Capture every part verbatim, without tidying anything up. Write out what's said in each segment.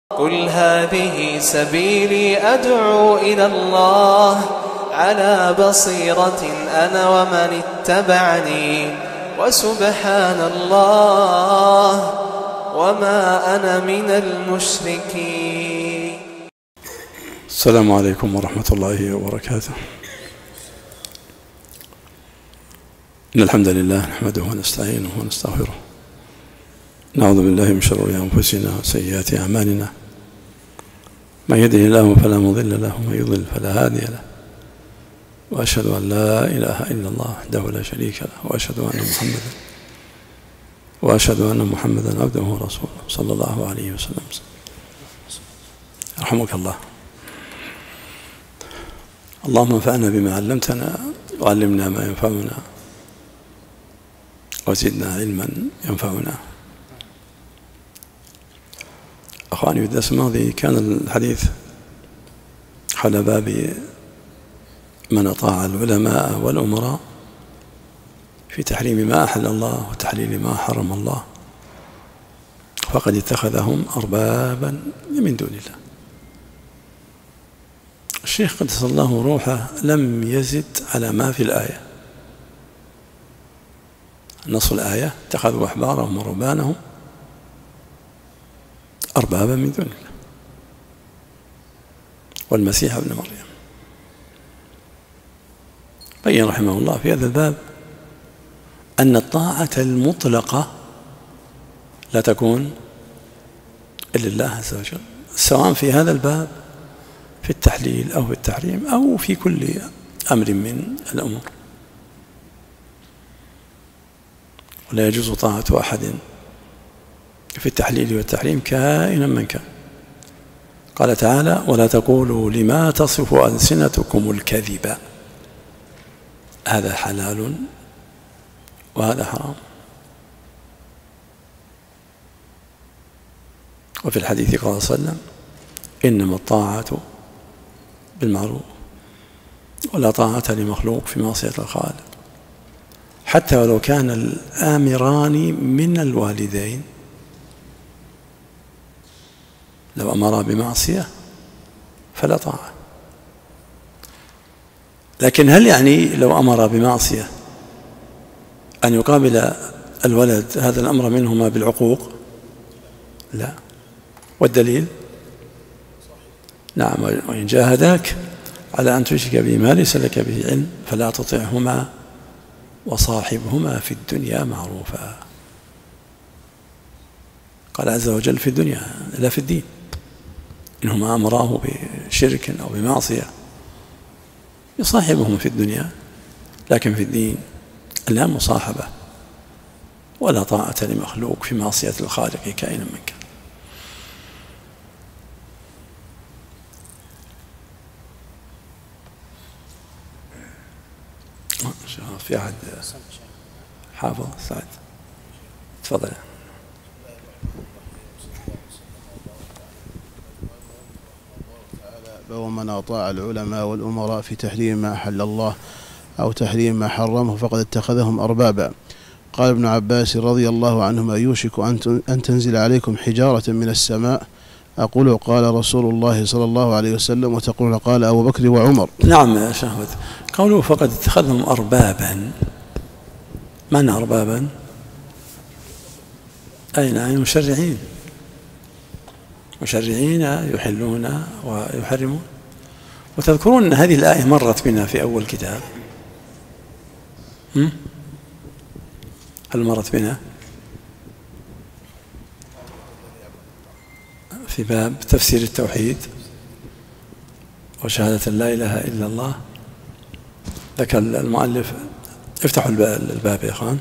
قل هذه سبيلي أدعو إلى الله على بصيرة أنا ومن اتبعني وسبحان الله وما أنا من المشركين. السلام عليكم ورحمة الله وبركاته. إن الحمد لله نحمده ونستعينه ونستغفره، نعوذ بالله من شرور أنفسنا وسيئات أعمالنا، من يهده الله فلا مضل له ومن يضلل فلا هادي له، وأشهد أن لا إله إلا الله وحده لا شريك له، وأشهد أن محمدا وأشهد أن محمدا عبده ورسوله صلى الله عليه وسلم. رحمك الله. اللهم انفعنا بما علمتنا وعلمنا ما ينفعنا وزدنا علما ينفعنا. أخواني، في الدرس الماضي كان الحديث حول باب من أطاع العلماء والأمراء في تحريم ما أحل الله وتحليل ما حرم الله، فقد اتخذهم أربابا من دون الله. الشيخ قدس الله روحه لم يزد على ما في الآية. نص الآية: اتخذوا أحبارهم ورهبانهم أربابا من دون الله والمسيح ابن مريم. بين رحمه الله في هذا الباب أن الطاعة المطلقة لا تكون إلا لله عز وجل، سواء في هذا الباب في التحليل أو في التحريم أو في كل أمر من الأمور. ولا يجوز طاعة أحد في التحليل والتحريم كائنا من كان. قال تعالى: ولا تقولوا لما تصف ألسنتكم الكذب، هذا حلال وهذا حرام. وفي الحديث قال صلى الله عليه وسلم: إنما الطاعة بالمعروف ولا طاعة لمخلوق في معصية الخالق، حتى ولو كان الآمران من الوالدين. لو أمر بمعصية فلا طاعة، لكن هل يعني لو أمر بمعصية أن يقابل الولد هذا الأمر منهما بالعقوق؟ لا. والدليل: نعم، وإن جاهداك على أن تشرك به ما ليس لك به علم فلا تطعهما وصاحبهما في الدنيا معروفا. قال عز وجل في الدنيا لا في الدين، إنهما أمراه بشرك أو بمعصية يصاحبهم في الدنيا، لكن في الدين لا مصاحبة ولا طاعة لمخلوق في معصية الخالق كائنا من كان. في أحد حافظ سعد؟ تفضل. ومن أطاع العلماء والأمراء في تحريم ما أحل الله أو تحريم ما حرمه فقد اتخذهم أربابا. قال ابن عباس رضي الله عنهما: يوشك أن تنزل عليكم حجارة من السماء، أقول قال رسول الله صلى الله عليه وسلم، وتقول قال أبو بكر وعمر. نعم يا شهوة، قوله فقد اتخذهم أربابا، من أربابا؟ أي نعم، مشرعين، مشرعين يحلون ويحرمون. وتذكرون أن هذه الآية مرت بنا في أول كتاب. هل مرت بنا في باب تفسير التوحيد وشهادة لا إله إلا الله؟ ذكر المؤلف، افتحوا الباب يا أخوان،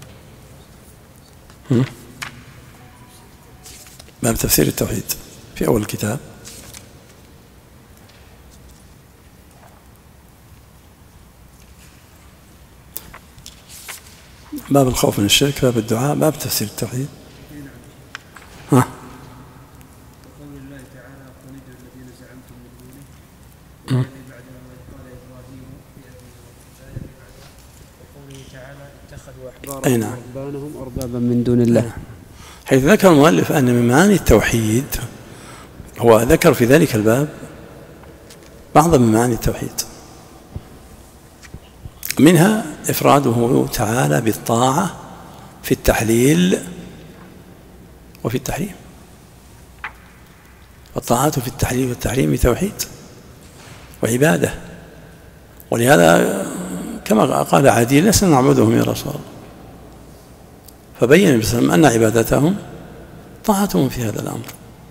باب تفسير التوحيد في أول الكتاب. باب الخوف من الشرك، باب الدعاء، باب تفسير التوحيد. ها؟ قول الله تعالى: قل ادعوا الذين زعمتم من دونه والذي بعدها وإذ قال إبراهيم لأبيه وقوله تعالى: اتخذوا أحبارهم ورهبانهم أربابا من دون الله. حيث ذكر المؤلف أن من معاني التوحيد هو ذكر في ذلك الباب بعض من معاني التوحيد، منها إفراده تعالى بالطاعة في التحليل وفي التحريم. الطاعات في التحليل والتحريم توحيد وعبادة، ولهذا كما قال عدي لسنا نعبدهم يا رسول الله، فبين النبي صلى الله عليه وسلم أن عبادتهم طاعتهم في هذا الأمر.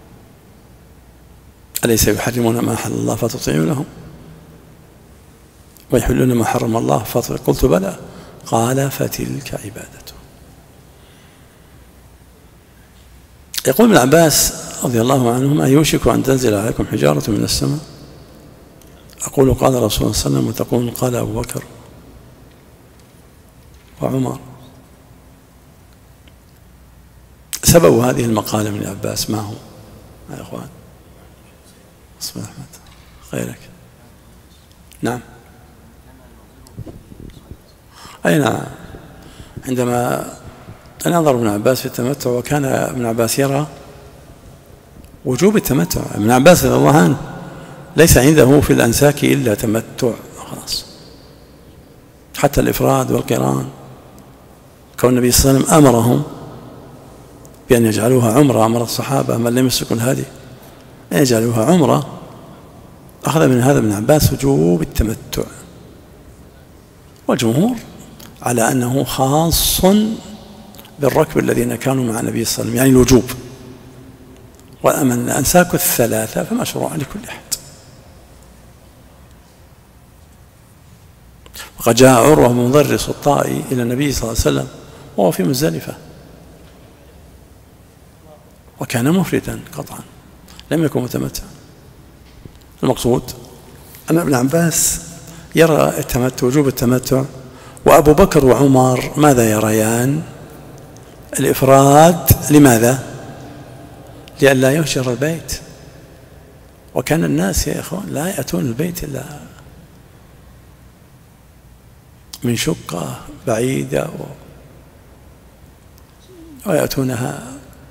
أليس يحرمون ما حل الله فتطيعونهم ويحلون ما حرم الله فتطيعون؟ قلت بلى، قال فتلك عبادته. يقول ابن عباس رضي الله عنهما: يوشك أن تنزل عليكم حجارة من السماء، أقول قال رسول الله صلى الله عليه وسلم، وتقول قال أبو بكر وعمر. سبب هذه المقالة من ابن عباس ما هو يا إخوان؟ اصبر أحمد خيرك. نعم، أي نعم. عندما نظر ابن عباس في التمتع، وكان ابن عباس يرى وجوب التمتع. ابن عباس رضي الله عنه ليس عنده في الأنساك إلا تمتع خلاص، حتى الإفراد والقران. كون النبي صلى الله عليه وسلم أمرهم بأن يجعلوها عمرة، أمر الصحابة من لم يمسكوا الهدي أن يجعلوها عمرة، أخذ من هذا ابن عباس وجوب التمتع، والجمهور على أنه خاص بالركب الذين كانوا مع النبي صلى الله عليه وسلم، يعني الوجوب. وأما الأنساك الثلاثة فمشروع لكل أحد. وقد جاء عروة بن مضرس الطائي إلى النبي صلى الله عليه وسلم وهو في مزدلفة، وكان مفردا قطعا، لم يكن متمتعا. المقصود أن ابن عباس يرى التمتع، وجوب التمتع، وأبو بكر وعمر ماذا يريان؟ الإفراد. لماذا؟ لئلا يهجر البيت. وكان الناس يا إخوان لا يأتون البيت إلا من شقة بعيدة، ويأتونها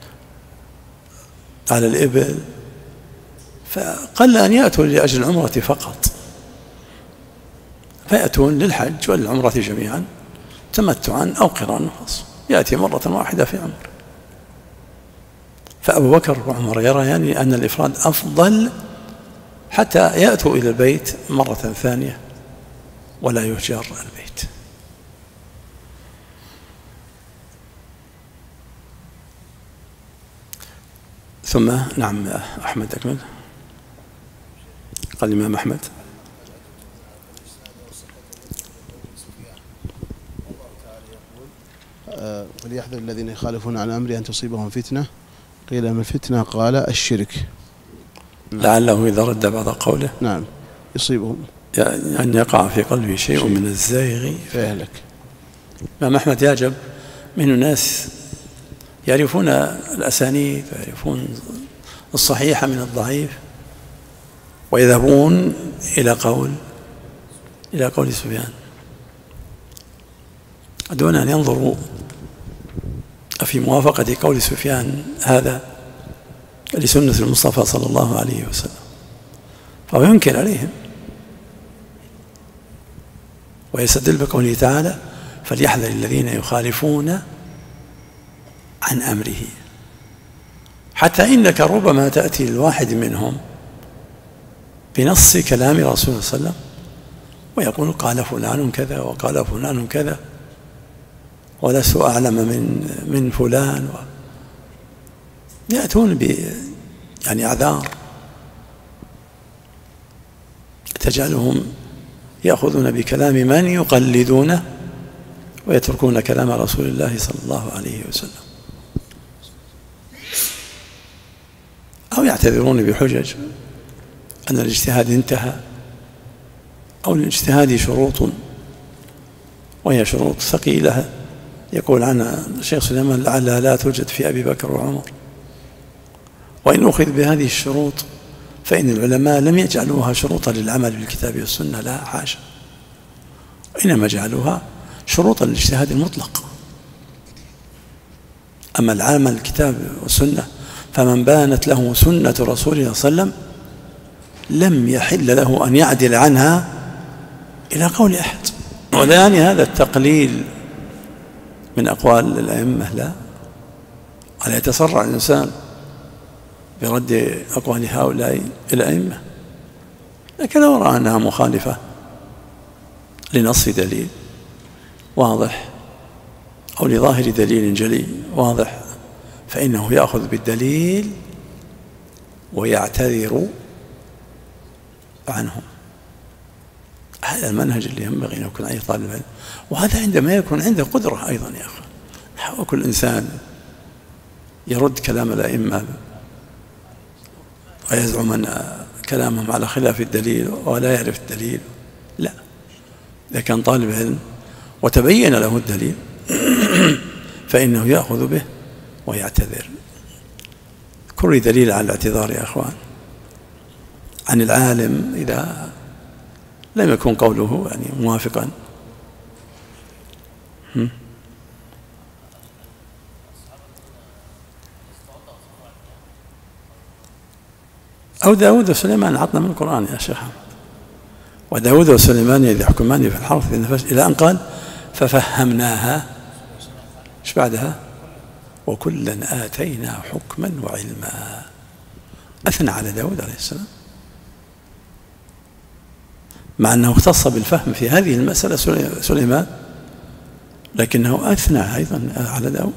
على الإبل، فقل أن يأتوا لأجل العمرة فقط، فيأتون للحج والعمرة جميعا تمتعا أو قرانا خاص، يأتي مرة واحدة في عمر. فأبو بكر وعمر يرى يعني أن الإفراد أفضل حتى يأتوا إلى البيت مرة ثانية ولا يهجر البيت. ثم نعم أحمد أكمل. قال الإمام أحمد: فليحذر الذين يخالفون عن أمره أن تصيبهم فتنة. قيل من الفتنة؟ قال الشرك. لعله إذا رد بعض قوله نعم يصيبهم، يعني أن يقع في قلبه شيء من الزيغ فيهلك. الإمام أحمد يعجب من الناس يعرفون الأسانيد ويعرفون الصحيح من الضعيف، ويذهبون إلى قول إلى قول سفيان دون أن ينظروا في موافقة قول سفيان هذا لسنة المصطفى صلى الله عليه وسلم، فهو ينكر عليهم ويستدل بقوله تعالى: فليحذر الذين يخالفون عن أمره. حتى إنك ربما تأتي الواحد منهم بنص كلام رسول الله صلى الله عليه وسلم ويقول قال فلان كذا وقال فلان كذا ولست أعلم من من فلان، و يأتون ب يعني أعذار تجعلهم يأخذون بكلام من يقلدونه ويتركون كلام رسول الله صلى الله عليه وسلم، أو يعتذرون بحجج أن الاجتهاد انتهى، أو للاجتهاد شروط وهي شروط ثقيلة يقول عنها الشيخ سليمان لعلها لا توجد في أبي بكر وعمر. وإن أخذ بهذه الشروط فإن العلماء لم يجعلوها شروطا للعمل بالكتاب والسنة، لا حاشا، وإنما جعلوها شروطا للاجتهاد المطلق. أما العمل بالكتاب والسنة فمن بانت له سنة رسول الله صلى الله عليه وسلم لم يحل له أن يعدل عنها إلى قول أحد. ولا يعني هذا التقليل من أقوال الأئمة، لا، ولا يتسرع الإنسان برد أقوال هؤلاء الأئمة، لكن لو رأى أنها مخالفة لنص دليل واضح أو لظاهر دليل جلي واضح فإنه يأخذ بالدليل ويعتذر عنه. هذا المنهج اللي ينبغي أن يكون أي طالب علم، وهذا عندما يكون عنده قدرة أيضا يا أخي. وكل إنسان يرد كلام الأئمة ويزعم أن كلامهم على خلاف الدليل ولا يعرف الدليل، لا، إذا كان طالب علم وتبين له الدليل فإنه يأخذ به ويعتذر. كل دليل على الاعتذار يا أخوان عن العالم إذا لم يكن قوله يعني موافقا. أو داود وسليمان عطنا من القرآن يا شيخ حمد. وداود وسليمان إذ يحكمان في الحرث إلى أن قال ففهمناها، إيش بعدها؟ وكلا آتينا حكما وعلما. أثنى على داود عليه السلام مع أنه اختص بالفهم في هذه المسألة سليمان، لكنه أثنى أيضا على داود.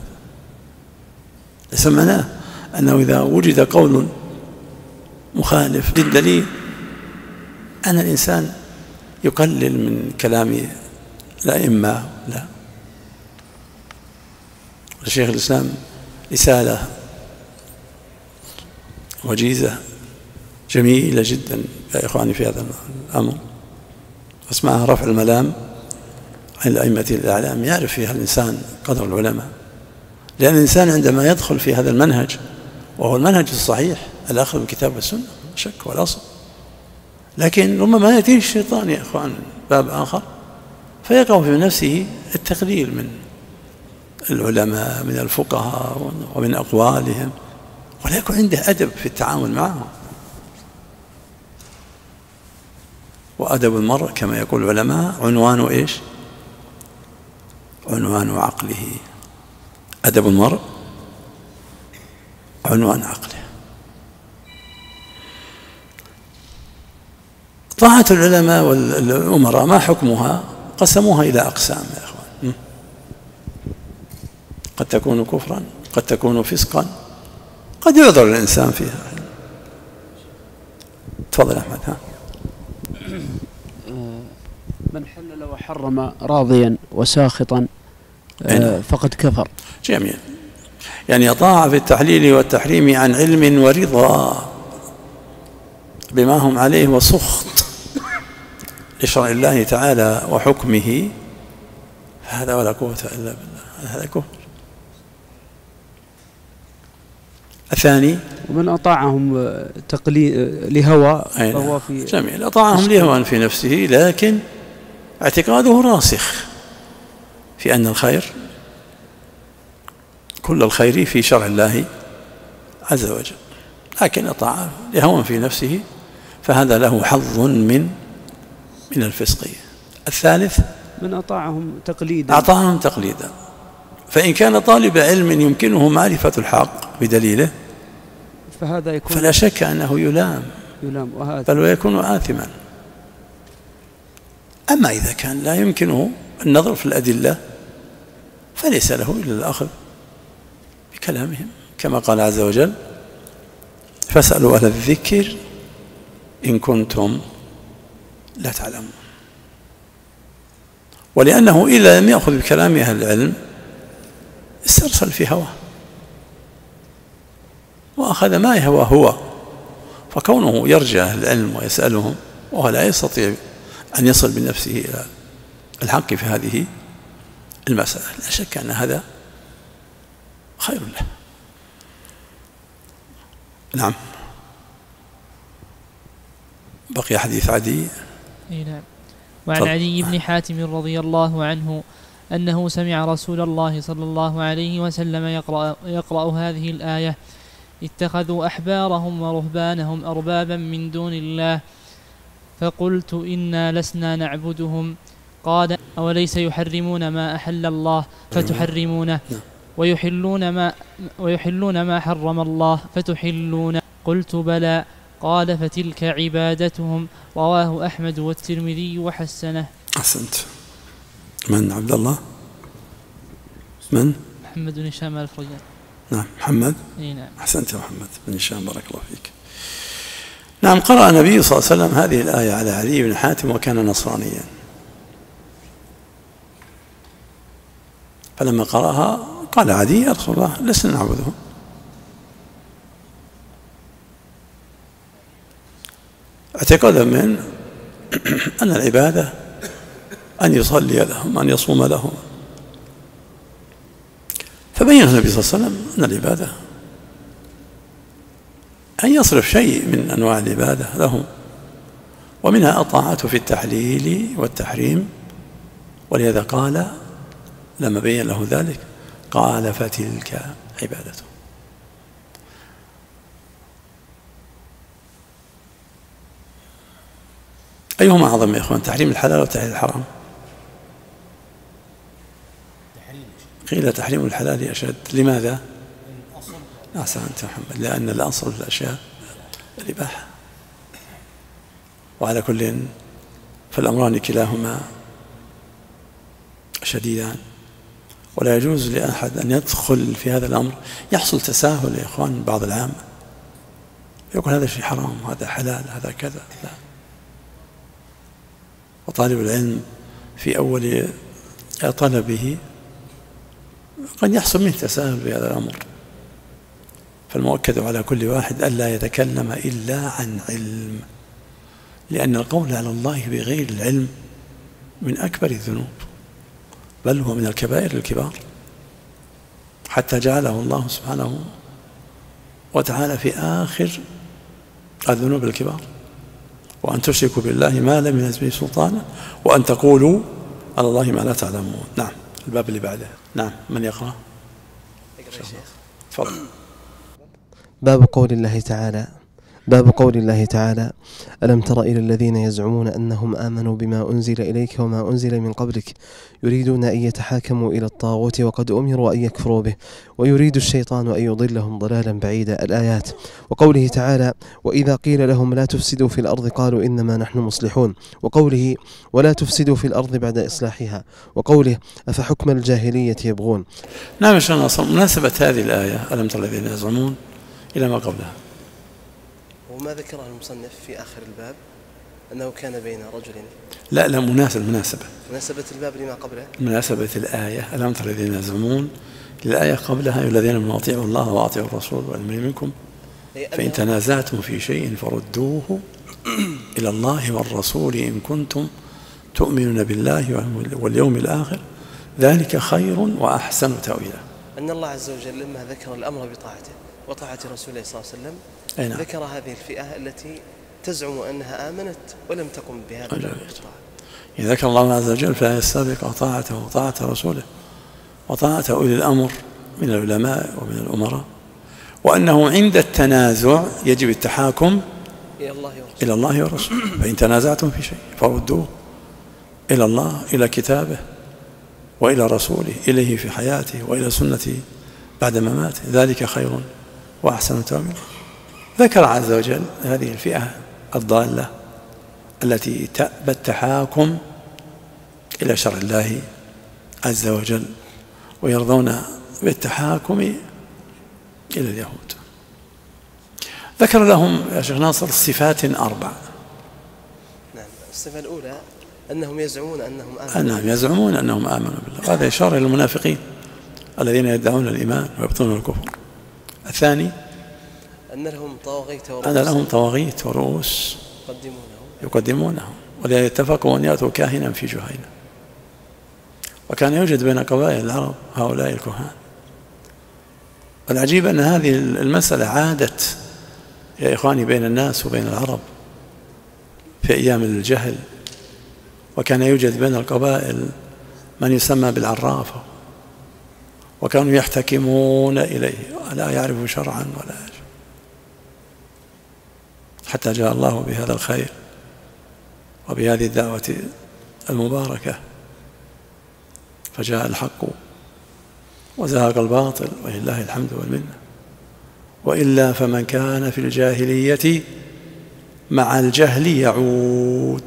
سمعناه أنه إذا وجد قول مخالف للدليل أن الإنسان يقلل من كلام الأئمة، لا. الشيخ الإسلام رسالة وجيزة جميلة جدا يا إخواني في هذا الأمر، اسمها رفع الملام عن الأئمة الأعلام. يعرف فيها الإنسان قدر العلماء، لأن الإنسان عندما يدخل في هذا المنهج وهو المنهج الصحيح الأخذ بالكتاب والسنة شك ولا أصل، لكن ربما يأتيه الشيطان يا إخوان باب آخر فيقع في نفسه التقليل من العلماء من الفقهاء ومن أقوالهم، ولا يكون عنده أدب في التعامل معهم. وأدب المرء كما يقول العلماء عنوان إيش؟ عنوان عقله. أدب المرء عنوان عقله. طاعة العلماء والأمراء ما حكمها؟ قسموها إلى أقسام يا أخوان. قد تكون كفرا، قد تكون فسقا، قد يعذر الإنسان فيها. تفضل أحمد. ها من حلل وحرم راضيا وساخطا فقد كفر. جميل. يعني يطاع في التحليل والتحريم عن علم ورضا بما هم عليه وسخط لشرع الله تعالى وحكمه، فهذا ولا قوة إلا بالله، هذا كفر. الثاني ومن أطاعهم تقليد لهوى فهو في جميل. أطاعهم لهوى في نفسه، لكن اعتقاده راسخ في أن الخير كل الخير في شرع الله عز وجل، لكن أطاع لهوى في نفسه فهذا له حظ من من الفسقية. الثالث من أطاعهم تقليدا أطاعهم تقليدا، فإن كان طالب علم يمكنه معرفة الحق بدليله فهذا يكون فلا شك أنه يلام يلام وهذا بل ويكون آثما. أما إذا كان لا يمكنه النظر في الأدلة فليس له إلا الأخذ بكلامهم، كما قال عز وجل فاسألوا أهل الذكر إن كنتم لا تعلمون. ولأنه إذا لم يأخذ بكلام أهل العلم استرسل في هواه وأخذ ما يهوى هو، فكونه يرجع أهل العلم ويسألهم وهو لا يستطيع أن يصل بنفسه إلى الحق في هذه المسألة، لا شك أن هذا خير له. نعم. بقي حديث عدي. نعم. وعن عدي بن حاتم رضي الله عنه أنه سمع رسول الله صلى الله عليه وسلم يقرأ, يقرأ هذه الآية اتخذوا أحبارهم ورهبانهم أربابا من دون الله فقلت إنا لسنا نعبدهم قال أوليس يحرمون ما أحل الله فتحرمونه ويحلون ما, ويحلون ما حرم الله فتحلون قلت بلى قال فتلك عبادتهم رواه أحمد والترمذي وحسنه. أحسنت. من عبد الله؟ من؟ محمد بن هشام الفريان. نعم محمد. اي نعم. أحسنت يا محمد بن هشام بارك الله فيك. نعم قرأ النبي صلى الله عليه وسلم هذه الآية على علي بن حاتم وكان نصرانيا، فلما قرأها قال عدي يا رسول الله لسنا نعبده، اعتقادا من أن العبادة أن يصلي لهم أن يصوم لهم، فبين النبي صلى الله عليه وسلم أن العبادة أن يصرف شيء من أنواع العبادة لهم، ومنها الطاعة في التحليل والتحريم، ولهذا قال لما بين له ذلك قال فتلك عبادته. أيهما أعظم يا إخوان، تحريم الحلال أو تحليل الحرام؟ قيل تحريم الحلال أشد. لماذا؟ أحسنت محمد، لأن الأصل في الأشياء الإباحة، وعلى كل فالأمران كلاهما شديدان، ولا يجوز لأحد أن يدخل في هذا الأمر. يحصل تساهل يا إخوان بعض العامة يقول هذا شيء حرام هذا حلال هذا كذا، لا. وطالب العلم في أول طلبه قد يحصل منه تساهل في هذا الأمر، فالمؤكد على كل واحد ألا يتكلم إلا عن علم، لأن القول على الله بغير العلم من أكبر الذنوب، بل هو من الكبائر الكبار، حتى جعله الله سبحانه وتعالى في آخر الذنوب الكبار، وأن تشركوا بالله ما لم ينزل به سلطانا وأن تقولوا على الله ما لا تعلمون. نعم الباب اللي بعده. نعم من يقرأ؟ تفضل. باب قول الله تعالى باب قول الله تعالى ألم تر إلى الذين يزعمون أنهم آمنوا بما أنزل إليك وما أنزل من قبلك يريدون أن يتحاكموا إلى الطاغوت وقد أمروا أن يكفروا به ويريد الشيطان أن يضلهم ضلالا بعيدا. الآيات. وقوله تعالى وإذا قيل لهم لا تفسدوا في الأرض قالوا إنما نحن مصلحون. وقوله ولا تفسدوا في الأرض بعد إصلاحها. وقوله أفحكم الجاهلية يبغون. نعم شاء الله. مناسبة هذه الآية ألم تر الذين يزعمون إلى ما قبلها، وما ذكره المصنف في آخر الباب أنه كان بين رجلين. لا لا مناسبة مناسبة مناسبة الباب لما قبله، مناسبة الآية ألم تر الذين يزعمون للآية قبلها الذين من أطيعوا الله وأطيعوا الرسول والأمر منكم فإن تنازعتم في شيء فردوه إلى الله والرسول إن كنتم تؤمنون بالله واليوم الآخر ذلك خير وأحسن تأويلا. أن الله عز وجل لما ذكر الأمر بطاعته وطاعة رسوله صلى الله عليه وسلم أينا. ذكر هذه الفئة التي تزعم أنها آمنت ولم تقم بهذا الطاعة. إذا ذكر الله عز وجل فلا يستبق طاعته وطاعة رسوله وطاعة أولي الأمر من العلماء ومن الأمراء، وأنه عند التنازع يجب التحاكم إلى الله ورسوله, إلى الله ورسوله. فإن تنازعتم في شيء فردوه إلى الله إلى كتابه وإلى رسوله إليه في حياته وإلى سنته بعد مماته ذلك خير وأحسن تأويلا. ذكر عز وجل هذه الفئة الضالة التي تأبى التحاكم إلى شرع الله عز وجل ويرضون بالتحاكم إلى اليهود. ذكر لهم يا شيخ ناصر صفات أربع. نعم. الصفة الأولى أنهم يزعمون أنهم آمنوا أنهم يزعمون أنهم آمنوا بالله، هذا إشارة إلى المنافقين الذين يدعون الإيمان ويبطلون الكفر. الثاني أن لهم طواغيت ورؤوس أن لهم طواغيت ورؤوس يقدمونهم يقدمونهم ولذلك اتفقوا أن يأتوا كاهنا في جهينة. وكان يوجد بين قبائل العرب هؤلاء الكهان. والعجيب أن هذه المسألة عادت يا إخواني بين الناس وبين العرب في أيام الجهل، وكان يوجد بين القبائل من يسمى بالعرافة، وكانوا يحتكمون إليه لا يعرف شرعا ولا حتى جاء الله بهذا الخير وبهذه الدعوة المباركة، فجاء الحق وزهق الباطل ولله الحمد والمنة. وإلا فمن كان في الجاهلية مع الجهل يعود.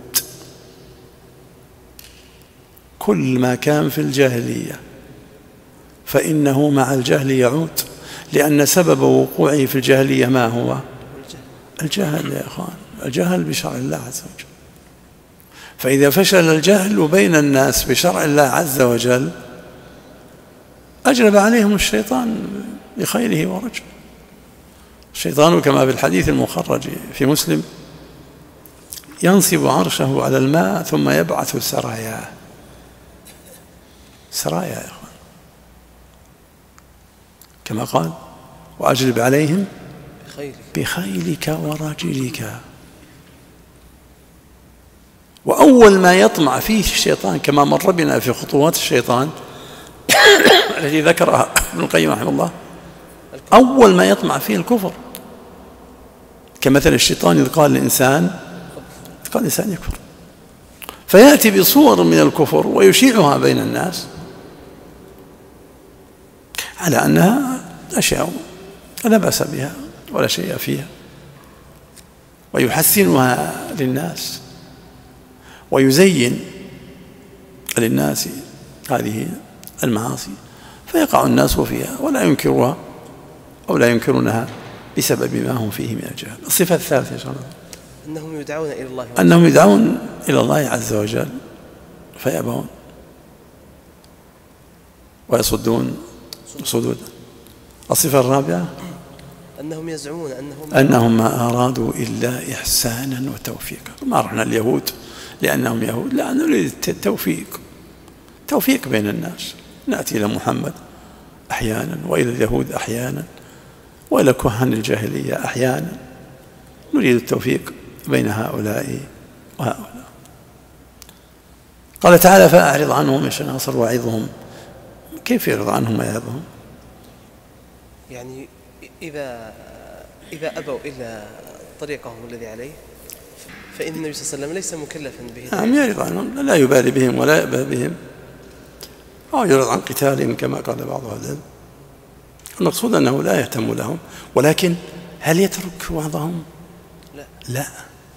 كل ما كان في الجاهلية فإنه مع الجهل يعود، لأن سبب وقوعه في الجاهلية ما هو؟ الجهل يا أخوان، الجهل بشرع الله عز وجل. فإذا فشل الجهل بين الناس بشرع الله عز وجل أجلب عليهم الشيطان بخيره ورجله. الشيطان كما في الحديث المخرج في مسلم ينصب عرشه على الماء ثم يبعث سراياه. سرايا يا أخوان، كما قال وأجلب عليهم بخيلك ورجلك. وأول ما يطمع فيه الشيطان كما مر بنا في خطوات الشيطان التي ذكرها ابن القيم رحمه الله، أول ما يطمع فيه الكفر. كمثل الشيطان إذ قال الإنسان قال الإنسان يكفر، فيأتي بصور من الكفر ويشيعها بين الناس على أنها أشياء لا بأس بها ولا شيء فيها، ويحسنها للناس ويزين للناس هذه المعاصي، فيقع الناس فيها ولا ينكروها أو لا ينكرونها بسبب ما هم فيه من الجهل. الصفة الثالثة يا شباب أنهم يدعون إلى الله أنهم يدعون إلى الله عز وجل فيأبون ويصدون صدودا. الصفة الرابعة أنهم يزعمون أنهم أنهم ما أرادوا إلا إحسانا وتوفيقا. ما رحنا اليهود لأنهم يهود، لا، نريد التوفيق، توفيق بين الناس. نأتي إلى محمد أحيانا وإلى اليهود أحيانا وإلى كهن الجاهلية أحيانا، نريد التوفيق بين هؤلاء وهؤلاء. قال تعالى فأعرض عنهم يا ناصر وعظهم. كيف يرضى عنهم ويعظهم؟ يعني إذا إذا أبوا إلا طريقهم الذي عليه فإن النبي صلى الله عليه وسلم ليس مكلفا به. نعم يرضى عنهم، لا يبالي بهم ولا يأبى بهم، أو يرضى عن قتالهم كما قال بعض أهل العلم. المقصود أنه لا يهتم لهم، ولكن هل يترك وعظهم؟ لا لا،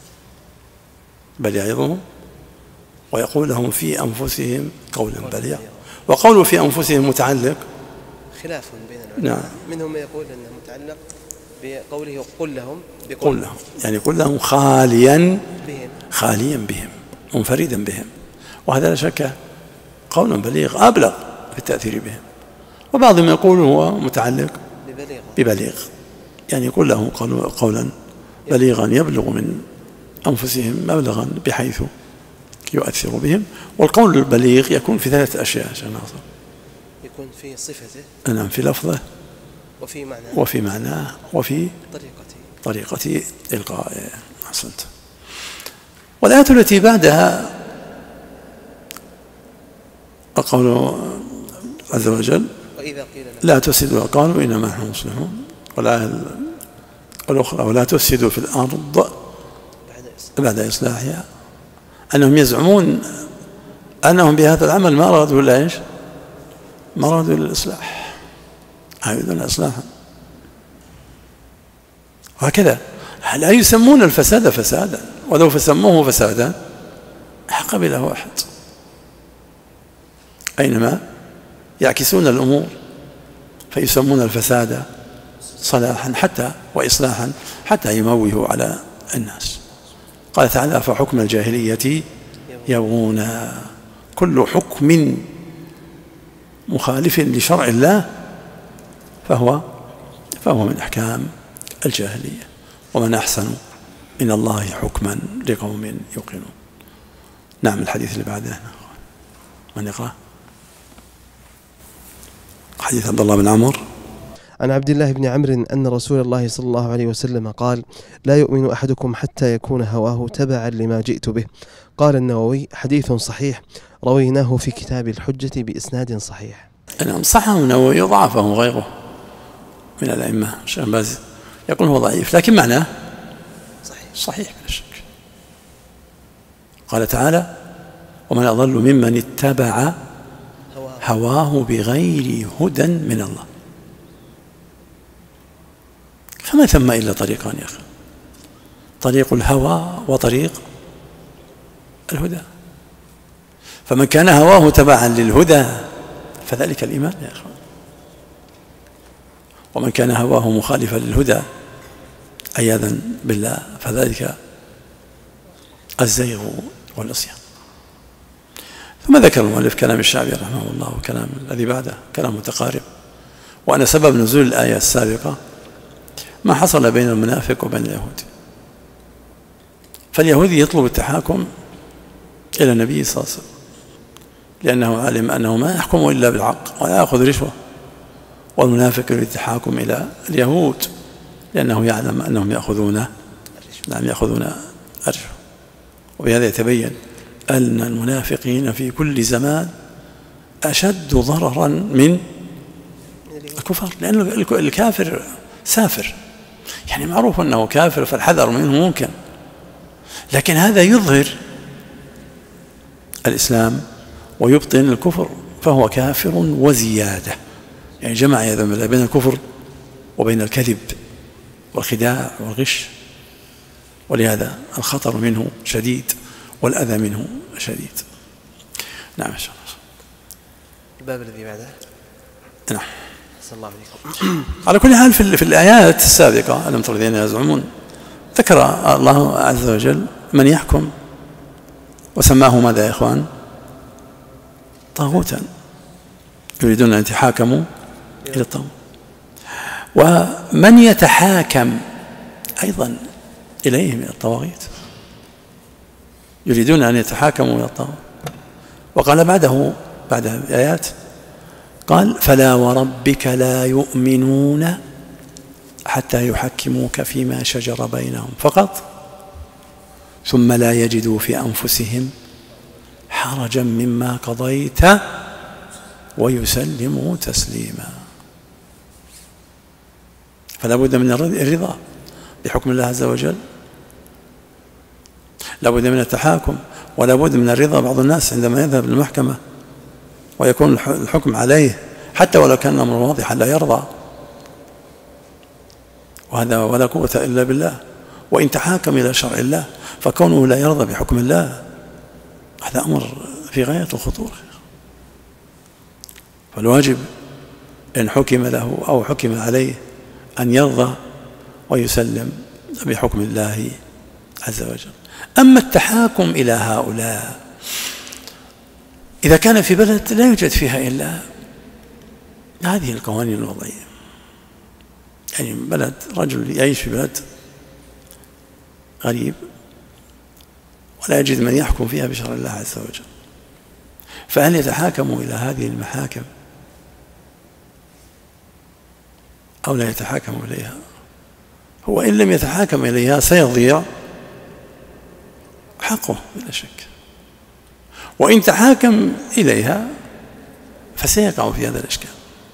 بل يعظهم ويقول لهم في أنفسهم قولا بليغا. وقوله في أنفسهم متعلق خلاف بين العلماء. نعم. منهم من يقول أنه متعلق بقوله قل لهم، قل لهم يعني قل لهم خاليا بهم خاليا بهم منفردا بهم، وهذا لا شك قولا بليغ أبلغ في التأثير بهم. وبعضهم يقول هو متعلق ببليغ, ببليغ يعني يقول لهم قولا بليغا يبلغ من أنفسهم مبلغا بحيث يؤثر بهم. والقول البليغ يكون في ثلاثة أشياء شناصر. يكون في صفته، نعم، في لفظه وفي معناه وفي معناه وفي طريقته طريقة إلقائه. أحسنت. والآية التي بعدها قوله عز وجل وإذا قيل لا تفسدوا قالوا إنما نحن مصلحون. والآية الأخرى ولا تفسدوا في الأرض بعد إصلاحها. أنهم يزعمون أنهم بهذا العمل ما أرادوا إلا إيش؟ ما أرادوا إلا الإصلاح، يريدون إصلاحا. وهكذا لا يسمون الفساد فسادا، ولو فسموه فسادا قبله واحد، أينما يعكسون الأمور فيسمون الفساد صلاحا حتى وإصلاحا حتى يموهوا على الناس. قال تعالى فحكم الجاهلية يبغون. كل حكم مخالف لشرع الله فهو فهو من أحكام الجاهلية. ومن أحسن من الله حكما لقوم يوقنون. نعم، الحديث اللي بعده من يقرأ؟ حديث عبد الله بن عمرو. عن عبد الله بن عمرو أن رسول الله صلى الله عليه وسلم قال لا يؤمن أحدكم حتى يكون هواه تبعا لما جئت به. قال النووي حديث صحيح رويناه في كتاب الحجة بإسناد صحيح. نعم، صححه النووي وضعفه غيره من الأئمة. الشيخ باز يقول هو ضعيف لكن معناه صحيح, صحيح بلا شك. قال تعالى: ومن أضل ممن اتبع هواه بغير هدى من الله. فما ثم إلا طريقان يا أخي: طريق الهوى وطريق الهدى. فمن كان هواه تبعا للهدى فذلك الإيمان يا أخي، ومن كان هواه مخالفا للهدى عياذا بالله فذلك الزيغ والعصيان. ثم ذكر المؤلف كلام الشعبي رحمه الله وكلام الذي بعده كلام متقارب، وأن سبب نزول الآية السابقة ما حصل بين المنافق وبين اليهود. فاليهودي يطلب التحاكم إلى النبي صلى الله عليه وسلم لأنه علم أنه ما يحكم إلا بالحق ولا يأخذ رشوة، والمنافق يريد التحاكم إلى اليهود لأنه يعلم أنهم يأخذون نعم يأخذون الرشوة. وبهذا يتبين أن المنافقين في كل زمان أشد ضررا من الكفار، لأن الكافر سافر، يعني معروف أنه كافر فالحذر منه ممكن، لكن هذا يظهر الإسلام ويبطن الكفر، فهو كافر وزيادة، يعني جمع يا ذنب بين الكفر وبين الكذب والخداع والغش، ولهذا الخطر منه شديد والأذى منه شديد. نعم إن شاء الله. الباب الذي بعده. نعم. صلى الله عليكم. على كل حال في, في الآيات السابقة ألم تر الذين يزعمون ذكر الله عز وجل من يحكم وسماه ماذا يا إخوان؟ طاغوتا، يريدون أن يتحاكموا إلى الطاغوت. ومن يتحاكم أيضا إليه من الطواغيت، يريدون أن يتحاكموا إلى الطاغوت. وقال بعده بعد الآيات قال: فلا وربك لا يؤمنون حتى يحكموك فيما شجر بينهم فقط ثم لا يجدوا في أنفسهم حرجا مما قضيت ويسلموا تسليما. فلا بد من الرضا بحكم الله عز وجل، لا بد من التحاكم، ولا بد من الرضا. بعض الناس عندما يذهب للمحكمة ويكون الحكم عليه حتى ولو كان الأمر واضحا لا يرضى، وهذا ولا قوة إلا بالله. وإن تحاكم إلى شرع الله فكونه لا يرضى بحكم الله هذا أمر في غاية الخطورة. فالواجب إن حكم له أو حكم عليه أن يرضى ويسلم بحكم الله عز وجل. أما التحاكم إلى هؤلاء إذا كان في بلد لا يوجد فيها إلا هذه القوانين الوضعية، يعني بلد رجل يعيش في بلد غريب ولا يجد من يحكم فيها بشرع الله عز وجل، فهل يتحاكم إلى هذه المحاكم أو لا يتحاكم إليها؟ هو إن لم يتحاكم إليها سيضيع حقه بلا شك، وإن تحاكم إليها فسيقع في هذا الإشكال.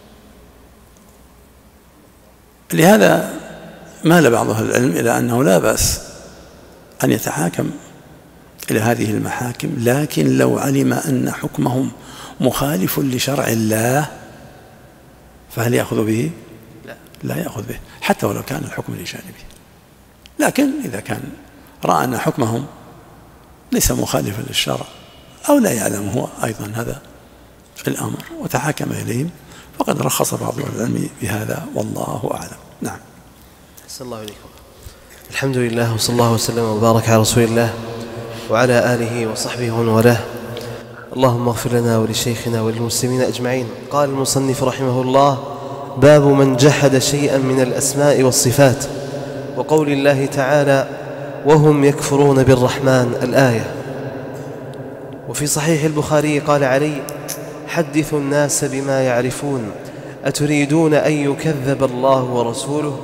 لهذا مال بعض أهل العلم إلى أنه لا بأس أن يتحاكم إلى هذه المحاكم، لكن لو علم أن حكمهم مخالف لشرع الله فهل يأخذ به؟ لا, لا يأخذ به حتى ولو كان الحكم لجانبه. لكن إذا كان رأى أن حكمهم ليس مخالفا للشرع أو لا يعلم هو أيضا هذا الأمر وتحاكم إليهم فقد رخص بعض العلم بهذا والله أعلم. نعم. صلى الله عليكم. الحمد لله وصلى الله وسلم وبارك على رسول الله وعلى آله وصحبه ومن والاه. اللهم اغفر لنا ولشيخنا وللمسلمين أجمعين. قال المصنف رحمه الله: باب من جحد شيئا من الأسماء والصفات، وقول الله تعالى: وهم يكفرون بالرحمن، الآية. وفي صحيح البخاري قال علي: حدثوا الناس بما يعرفون، أتريدون أن يكذب الله ورسوله؟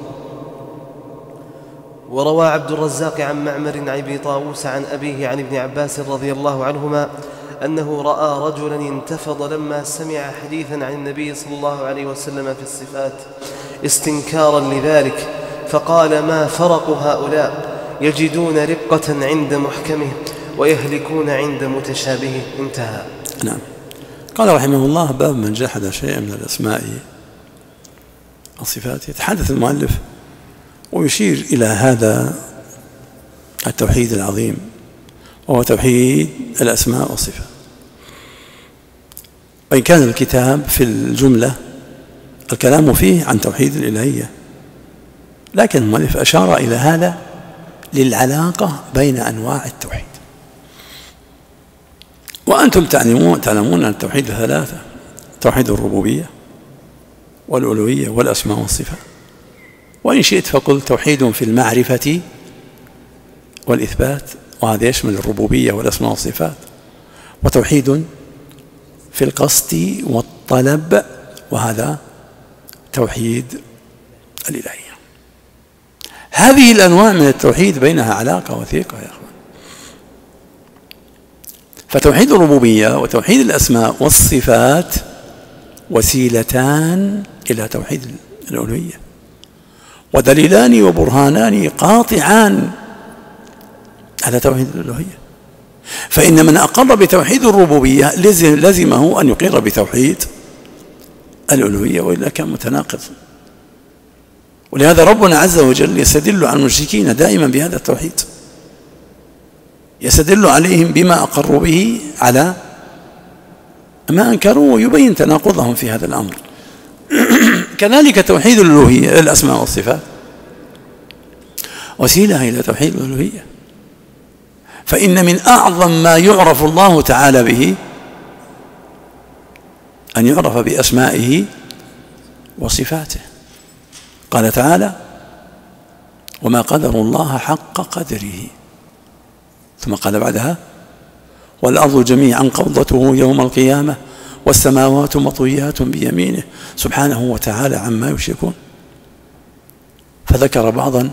وروى عبد الرزاق عن معمر عن أبي طاووس عن أبيه عن ابن عباس رضي الله عنهما أنه رأى رجلا انتفض لما سمع حديثا عن النبي صلى الله عليه وسلم في الصفات استنكارا لذلك، فقال: ما فرق هؤلاء؟ يجدون رقة عند محكمه ويهلكون عند متشابهه. انتهى. نعم. قال رحمه الله: باب من جحد شيئا من الأسماء والصفات. يتحدث المؤلف ويشير إلى هذا التوحيد العظيم، وهو توحيد الأسماء والصفات. وإن كان الكتاب في الجملة الكلام فيه عن توحيد الإلهية، لكن المؤلف أشار إلى هذا للعلاقة بين أنواع التوحيد. وأنتم تعلمون تعلمون أن التوحيد ثلاثة: توحيد الربوبية والألوهية والأسماء والصفات. وإن شئت فقل توحيد في المعرفة والإثبات، وهذا يشمل الربوبية والأسماء والصفات. وتوحيد في القصد والطلب، وهذا توحيد الإلهية. هذه الأنواع من التوحيد بينها علاقة وثيقة يا أخوان. فتوحيد الربوبية وتوحيد الأسماء والصفات وسيلتان إلى توحيد الألوهية، ودليلان وبرهانان قاطعان على توحيد الألوهية. فإن من أقر بتوحيد الربوبية لزمه أن يقر بتوحيد الألوهية، وإلا كان متناقض. ولهذا ربنا عز وجل يستدل على المشركين دائما بهذا التوحيد، يستدل عليهم بما أقروا به على ما أنكروا، ويبين تناقضهم في هذا الأمر. كذلك توحيد الألوهية الأسماء والصفات وسيلة إلى توحيد الألوهية. فإن من أعظم ما يعرف الله تعالى به أن يعرف بأسمائه وصفاته. قال تعالى: وما قدر الله حق قدره. ثم قال بعدها: والأرض جميعا قبضته يوم القيامة والسماوات مطويات بيمينه سبحانه وتعالى عما يشركون. فذكر بعضا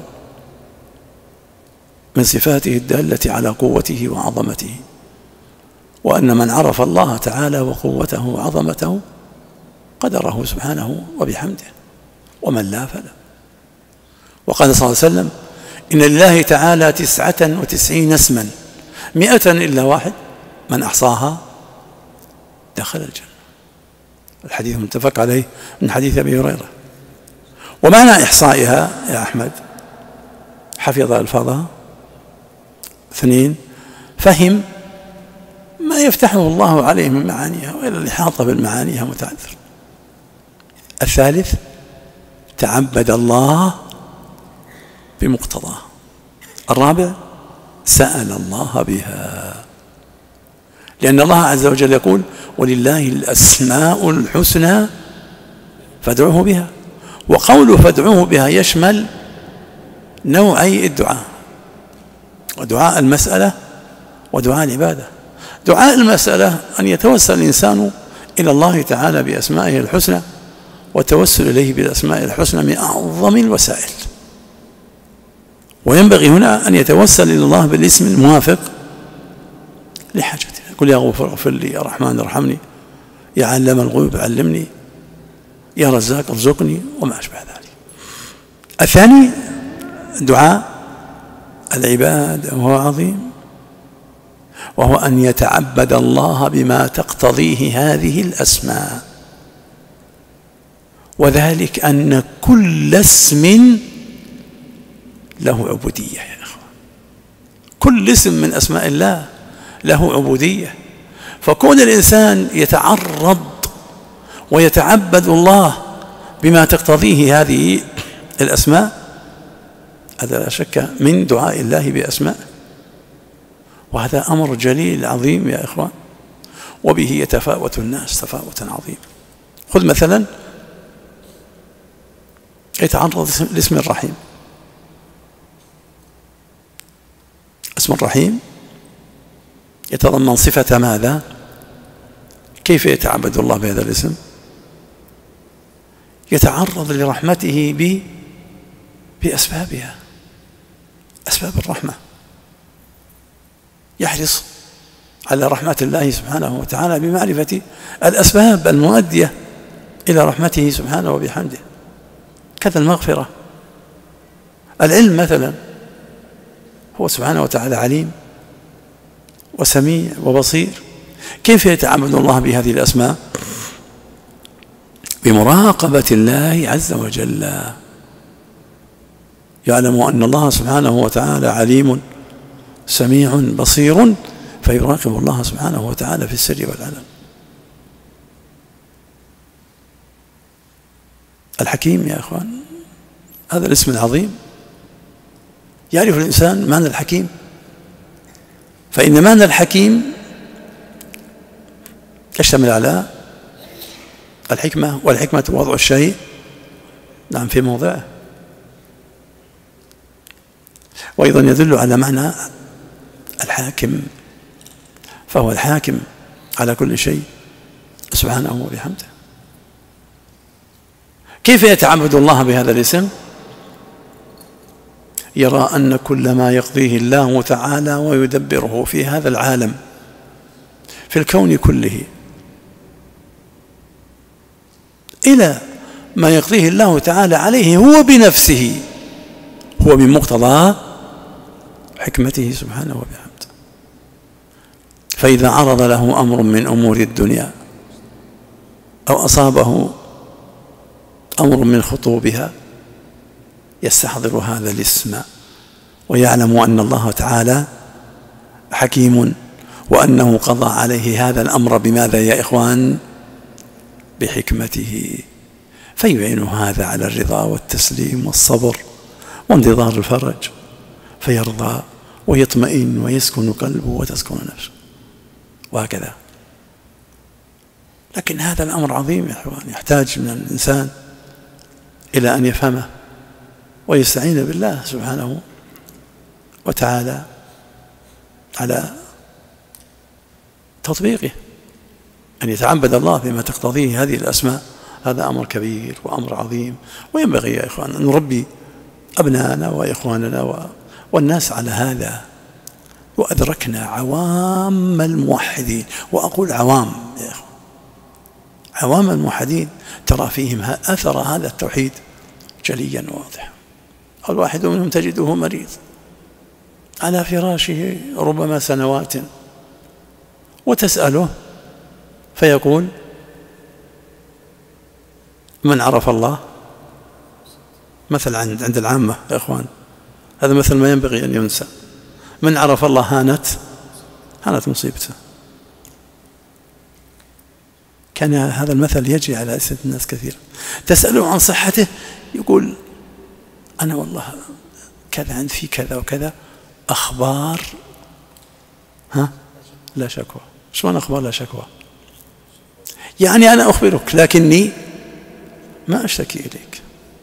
من صفاته الدالة على قوته وعظمته، وأن من عرف الله تعالى وقوته وعظمته قدره سبحانه وبحمده، ومن لا فلا. وقال صلى الله عليه وسلم: إن لله تعالى تسعة وتسعين اسما مئة إلا واحد من أحصاها دخل الجنة. الحديث متفق عليه من حديث أبي هريرة. ومعنى إحصائها يا أحمد: حفظ ألفاظها. اثنين: فهم ما يفتحه الله عليه من معانيها، وإلى الإحاطة بالمعانيها متعذر. الثالث: تعبد الله بمقتضاه. الرابع: سأل الله بها، لأن الله عز وجل يقول: ولله الأسماء الحسنى فادعوه بها. وقوله فادعوه بها يشمل نوعي الدعاء: ودعاء المسألة ودعاء العبادة. دعاء المسألة أن يتوسل الإنسان إلى الله تعالى بأسمائه الحسنى، والتوسل إليه بالأسماء الحسنى من أعظم الوسائل. وينبغي هنا أن يتوسل إلى الله بالاسم الموافق لحاجته. قل يا غفور اغفر لي، يا رحمن ارحمني، يا علام الغيوب علمني، يا رزاق ارزقني، وما أشبه ذلك. الثاني دعاء العباد، وهو عظيم، وهو أن يتعبد الله بما تقتضيه هذه الأسماء، وذلك أن كل اسم له عبودية يا إخوة. كل اسم من أسماء الله له عبودية. فكون الإنسان يتعرض ويتعبد الله بما تقتضيه هذه الأسماء، هذا لا شك من دعاء الله بأسماء، وهذا أمر جليل عظيم يا إخوان، وبه يتفاوت الناس تفاوتا عظيما. خذ مثلا يتعرض لاسم الرحيم. اسم الرحيم يتضمن صفة ماذا؟ كيف يتعبد الله بهذا الاسم؟ يتعرض لرحمته ب بأسبابها، أسباب الرحمة. يحرص على رحمة الله سبحانه وتعالى بمعرفة الأسباب المؤدية إلى رحمته سبحانه وبحمده. كذا المغفرة، العلم مثلا، هو سبحانه وتعالى عليم وسميع وبصير. كيف يتعبد الله بهذه الأسماء؟ بمراقبة الله عز وجل، يعلم أن الله سبحانه وتعالى عليم سميع بصير، فيراقب الله سبحانه وتعالى في السر والعلن. الحكيم يا أخوان، هذا الاسم العظيم، يعرف الإنسان معنى الحكيم، فإن معنى الحكيم يشتمل على الحكمة، والحكمة وضع الشيء نعم في موضعه، وأيضا يدل على معنى الحاكم، فهو الحاكم على كل شيء سبحانه وبحمده. كيف يتعبد الله بهذا الاسم؟ يرى أن كل ما يقضيه الله تعالى ويدبره في هذا العالم في الكون كله إلى ما يقضيه الله تعالى عليه هو بنفسه هو من مقتضى حكمته سبحانه وبحمده. فإذا عرض له أمر من أمور الدنيا أو أصابه أمر من خطوبها يستحضر هذا الاسم ويعلم أن الله تعالى حكيم، وأنه قضى عليه هذا الأمر بماذا يا إخوان؟ بحكمته، فيعين هذا على الرضا والتسليم والصبر وانتظار الفرج، فيرضى ويطمئن ويسكن قلبه وتسكن نفسه وهكذا. لكن هذا الأمر عظيم يا إخوان، يحتاج من الإنسان إلى أن يفهمه ويستعين بالله سبحانه وتعالى على تطبيقه. أن يتعبد الله بما تقتضيه هذه الأسماء، هذا أمر كبير وأمر عظيم، وينبغي يا إخوان أن نربي أبنائنا وإخواننا والناس على هذا. وأدركنا عوام الموحدين، وأقول عوام يا إخوان، عوام الموحدين ترى فيهم أثر هذا التوحيد جليا واضحا. الواحد منهم تجده مريض على فراشه ربما سنوات، وتسأله فيقول: من عرف الله؟ مثل عند عند العامة يا إخوان، هذا مثل ما ينبغي أن ينسى. من عرف الله هانت هانت مصيبته. كان هذا المثل يجري على ألسنة الناس كثيرا. تسأله عن صحته يقول: أنا والله كذا عندي في كذا وكذا، أخبار ها لا شكوى. شلون أخبار لا شكوى؟ يعني أنا أخبرك لكني ما أشتكي إليك.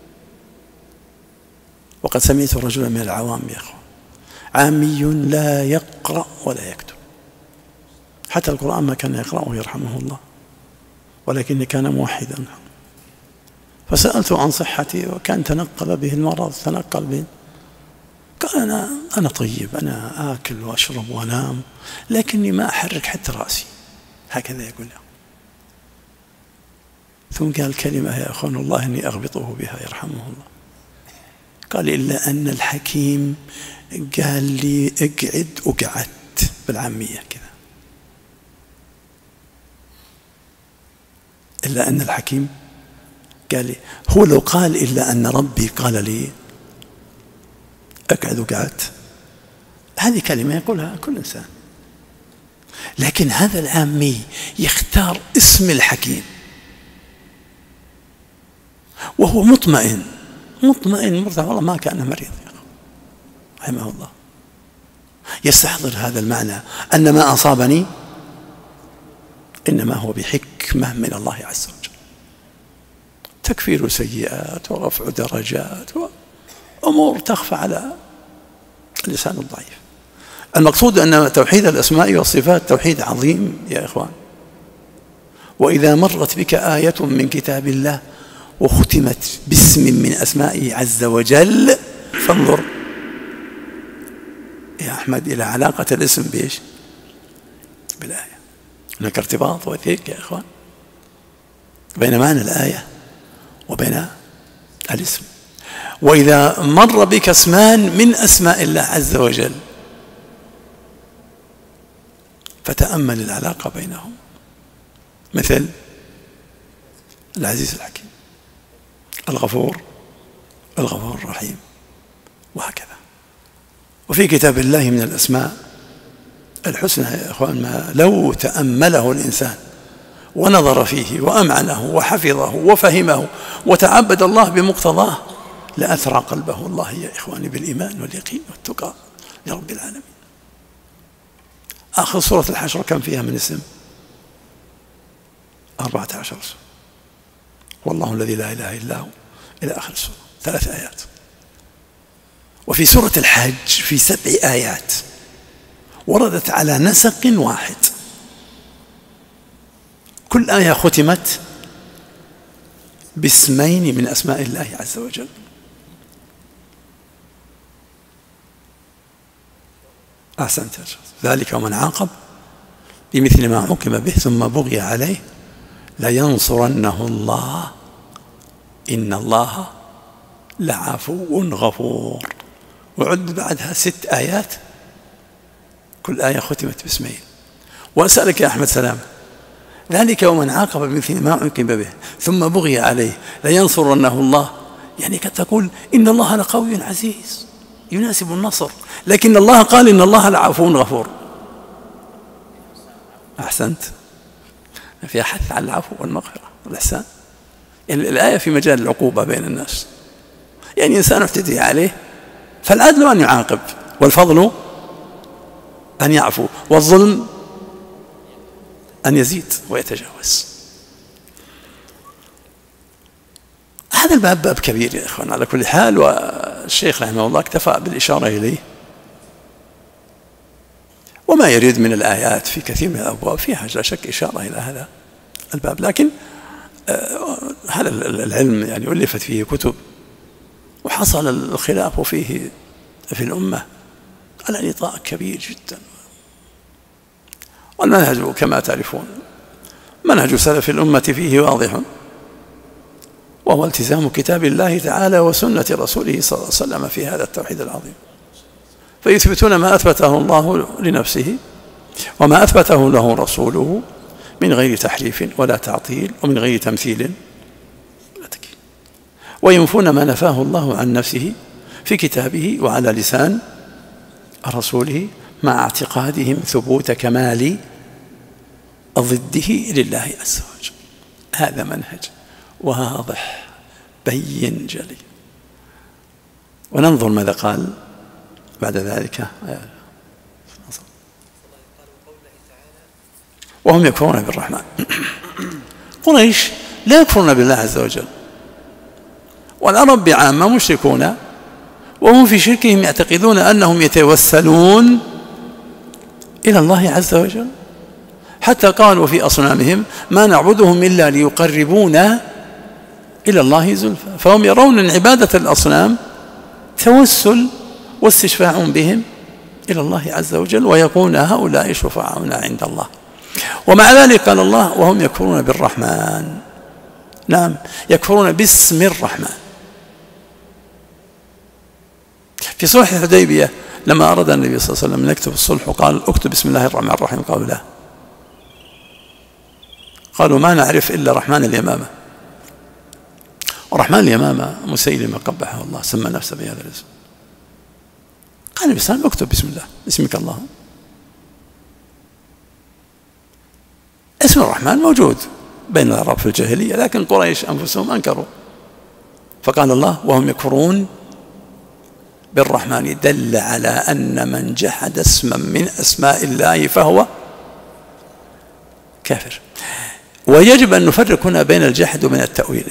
وقد سمعت رجلا من العوام يا أخوان، عامي لا يقرأ ولا يكتب، حتى القرآن ما كان يقرأه يرحمه الله، ولكن كان موحدا. فسألته عن صحتي، وكان تنقل به المرض، تنقل به. قال: أنا أنا طيب، أنا آكل وأشرب وأنام، لكني ما أحرك حتى رأسي. هكذا يقول له. ثم قال كلمة يا أخوان الله إني أغبطه بها يرحمه الله. قال: إلا أن الحكيم قال لي اقعد وقعدت، بالعامية كذا. إلا أن الحكيم قال لي، هو لو قال إلا أن ربي قال لي أقعد وقعدت، هذه كلمة يقولها كل إنسان، لكن هذا العامي يختار اسم الحكيم وهو مطمئن مطمئن مرتاح، والله ما كان مريض رحمه الله. يستحضر هذا المعنى أن ما أصابني إنما هو بحكمة من الله عز وجل، تكفير سيئات ورفع درجات وأمور تخفى على اللسان الضعيف. المقصود أن توحيد الأسماء والصفات توحيد عظيم يا إخوان. وإذا مرت بك آية من كتاب الله وختمت باسم من أسمائه عز وجل، فانظر يا أحمد إلى علاقة الاسم بإيش؟ بالآية. هناك ارتباط وثيق يا إخوان بين معنى الآية وبين الاسم. وإذا مر بك اسمان من أسماء الله عز وجل فتأمل العلاقة بينهم، مثل العزيز الحكيم، الغفور، الغفور الرحيم، وهكذا. وفي كتاب الله من الأسماء الحسنى يا إخوان ما لو تأمله الإنسان ونظر فيه وأمعنه وحفظه وفهمه وتعبد الله بمقتضاه لأثرى قلبه الله يا إخواني بالإيمان واليقين والتقى لرب العالمين. آخر سورة الحشر كم فيها من اسم؟ أربعة عشر اسم، والله الذي لا إله إلا هو إلى آخر السورة، ثلاث آيات. وفي سورة الحج في سبع آيات وردت على نسق واحد، كل آية ختمت باسمين من أسماء الله عز وجل. أحسنت، ذلك ومن عاقب بمثل ما عوقب به ثم بغي عليه لينصرنه الله إن الله لعفو غفور. وعد بعدها ست آيات كل آية ختمت باسمين. وأسألك يا أحمد سلام، ذلك ومن عاقب بمثل ما عوقب به ثم بغي عليه لينصرنه الله، يعني قد تقول إن الله لقوي عزيز يناسب النصر، لكن الله قال إن الله لعفو غفور. أحسنت، فيها حث على العفو والمغفرة والإحسان. يعني الآية في مجال العقوبة بين الناس، يعني إنسان اعتدي عليه فالعدل أن يعاقب، والفضل أن يعفو، والظلم أن يزيد ويتجاوز. هذا الباب باب كبير يا إخوان على كل حال، والشيخ رحمه الله اكتفى بالإشارة إليه. وما يريد من الآيات في كثير من الأبواب فيها لا شك إشارة إلى هذا الباب، لكن آه هذا العلم يعني ألفت فيه كتب وحصل الخلاف فيه في الأمة على نطاق كبير جدا. والمنهج كما تعرفون منهج سلف الأمة فيه واضح، وهو التزام كتاب الله تعالى وسنة رسوله صلى الله عليه وسلم في هذا التوحيد العظيم، فيثبتون ما أثبته الله لنفسه وما أثبته له رسوله من غير تحريف ولا تعطيل ومن غير تمثيل ولا تكييف، وينفون ما نفاه الله عن نفسه في كتابه وعلى لسان رسوله مع اعتقادهم ثبوت كمال ضده لله عز وجل. هذا منهج واضح بين جلي. وننظر ماذا قال بعد ذلك، وهم يكفرون بالرحمن. قريش لا يكفرون بالله عز وجل، والعرب بعامة مشركون، وهم في شركهم يعتقدون أنهم يتوسلون إلى الله عز وجل، حتى قالوا في أصنامهم ما نعبدهم إلا ليقربونا إلى الله زلفى. فهم يرون أن عبادة الأصنام توسل واستشفاع بهم إلى الله عز وجل، ويقولون هؤلاء شفعاؤنا عند الله. ومع ذلك قال الله وهم يكفرون بالرحمن. نعم، يكفرون باسم الرحمن. في صلح الحديبية لما أراد النبي صلى الله عليه وسلم أن يكتب الصلح وقال اكتب بسم الله الرحمن الرحيم، قالوا لا، قالوا ما نعرف إلا رحمن اليمامة. ورحمن اليمامة مسيلمة قبحه الله سمى نفسه بهذا الاسم. قال النبي صلى الله عليه وسلم اكتب بسم الله، اسمك الله. اسم الرحمن موجود بين العرب في الجاهلية، لكن قريش أنفسهم أنكروا، فقال الله وهم يكفرون بالرحمن، دل على أن من جحد اسما من أسماء الله فهو كافر. ويجب أن نفرق هنا بين الجحد وبين التأويل.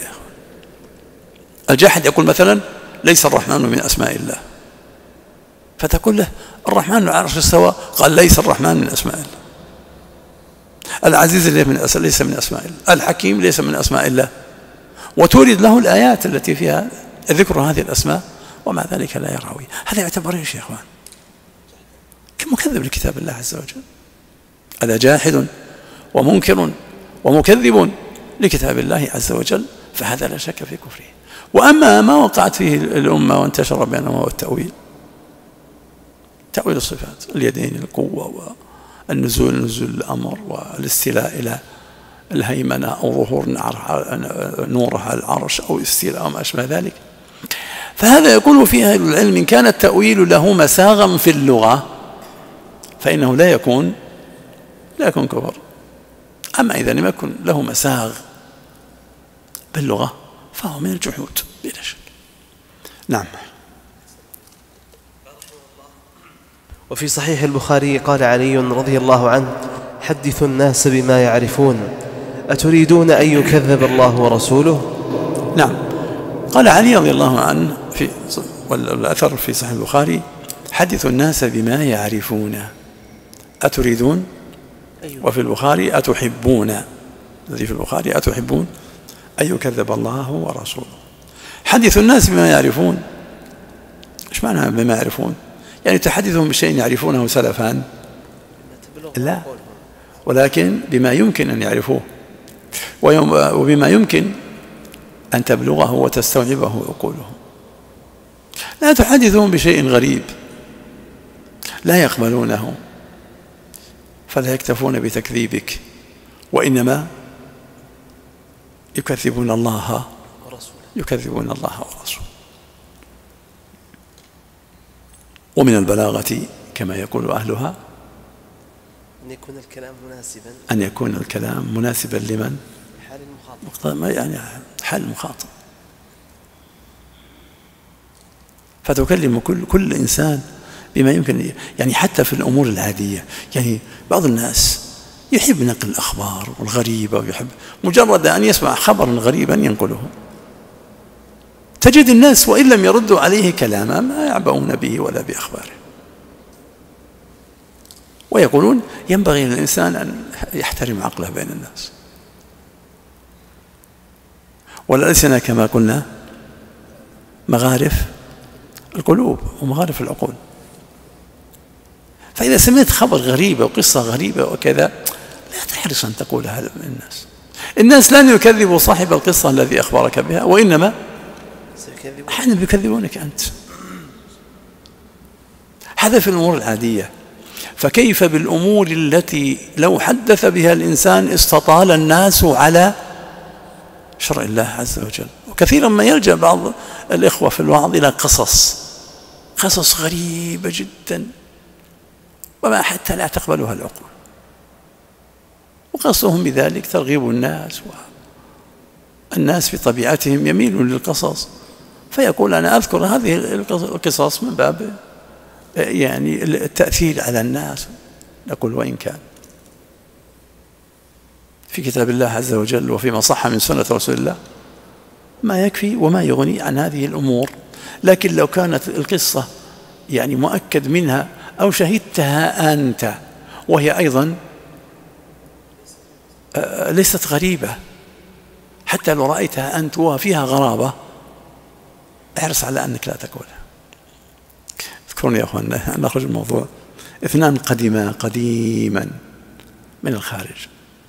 الجحد يقول مثلا ليس الرحمن من أسماء الله، فتقول له الرحمن على العرش استوى، قال ليس الرحمن من أسماء الله. العزيز ليس من أسماء الله، الحكيم ليس من أسماء الله، وتورد له الآيات التي فيها ذكر هذه الأسماء، ومع ذلك لا يراوي. هذا يعتبر ايش يا اخوان؟ كمكذب لكتاب الله عز وجل. هذا جاحد ومنكر ومكذب لكتاب الله عز وجل، فهذا لا شك في كفره. وأما ما وقعت فيه الأمة وانتشر بينهم هو التأويل، تأويل الصفات، اليدين، القوة والنزول، نزول الأمر، والاستيلاء إلى الهيمنة أو ظهور نوره على العرش أو استيلاء أو ما أشبه ذلك. فهذا يقول فيها أهل العلم إن كان التأويل له مساغا في اللغة فإنه لا يكون لا يكون كفر. أما إذا لم يكن له مساغ باللغة فهو من الجحود بلا شك. نعم. وفي صحيح البخاري قال علي رضي الله عنه: حدثوا الناس بما يعرفون أتريدون أن يكذب الله ورسوله؟ نعم. قال علي رضي الله عنه في والأثر في صحيح البخاري: حدثوا الناس بما يعرفون أتريدون، وفي البخاري أتحبون، الذي في البخاري أتحبون أن يكذب الله ورسوله. حدثوا الناس بما يعرفون، إيش معنى بما يعرفون؟ يعني تحدثهم بشيء يعرفونه سلفا؟ لا، ولكن بما يمكن أن يعرفوه وبما يمكن أن تبلغه وتستوعبه عقولهم. لا تحدثهم بشيء غريب لا يقبلونه فلا يكتفون بتكذيبك، وإنما يكذبون الله يكذبون الله ورسوله. ومن البلاغة كما يقول أهلها أن يكون الكلام مناسبا أن يكون الكلام مناسبا لمن؟ حال المخاطب، يعني حال المخاطب. فتكلم كل كل إنسان بما يمكن، يعني حتى في الأمور العادية. يعني بعض الناس يحب نقل الأخبار الغريبة، ويحب مجرد أن يسمع خبرا غريبا ينقله. تجد الناس وإن لم يردوا عليه كلاما ما يعبؤون به ولا بأخباره، ويقولون ينبغي للإنسان أن يحترم عقله بين الناس. والألسنة كما قلنا مغارف القلوب ومغارف العقول. فإذا سمعت خبر غريب وقصة غريبة وكذا لا تحرص أن تقولها للناس. الناس لن يكذبوا صاحب القصة الذي أخبرك بها، وإنما أحيانا يكذبونك أنت. هذا في الأمور العادية. فكيف بالأمور التي لو حدث بها الإنسان استطال الناس على شرع الله عز وجل؟ وكثيرا ما يلجأ بعض الإخوة في الوعظ إلى قصص قصص غريبة جدا وما حتى لا تقبلها العقول، وقصدهم بذلك ترغيب الناس، والناس بطبيعتهم يميلون للقصص، فيقول أنا أذكر هذه القصص من باب يعني التأثير على الناس. نقول وإن كان في كتاب الله عز وجل وفيما صح من سنة رسول الله ما يكفي وما يغني عن هذه الأمور. لكن لو كانت القصة يعني مؤكد منها أو شهدتها أنت وهي أيضا ليست غريبة، حتى لو رأيتها أنت وفيها غرابة احرص على أنك لا تقولها. اذكروني يا أخوان نخرج الموضوع. اثنان قدما قديما من الخارج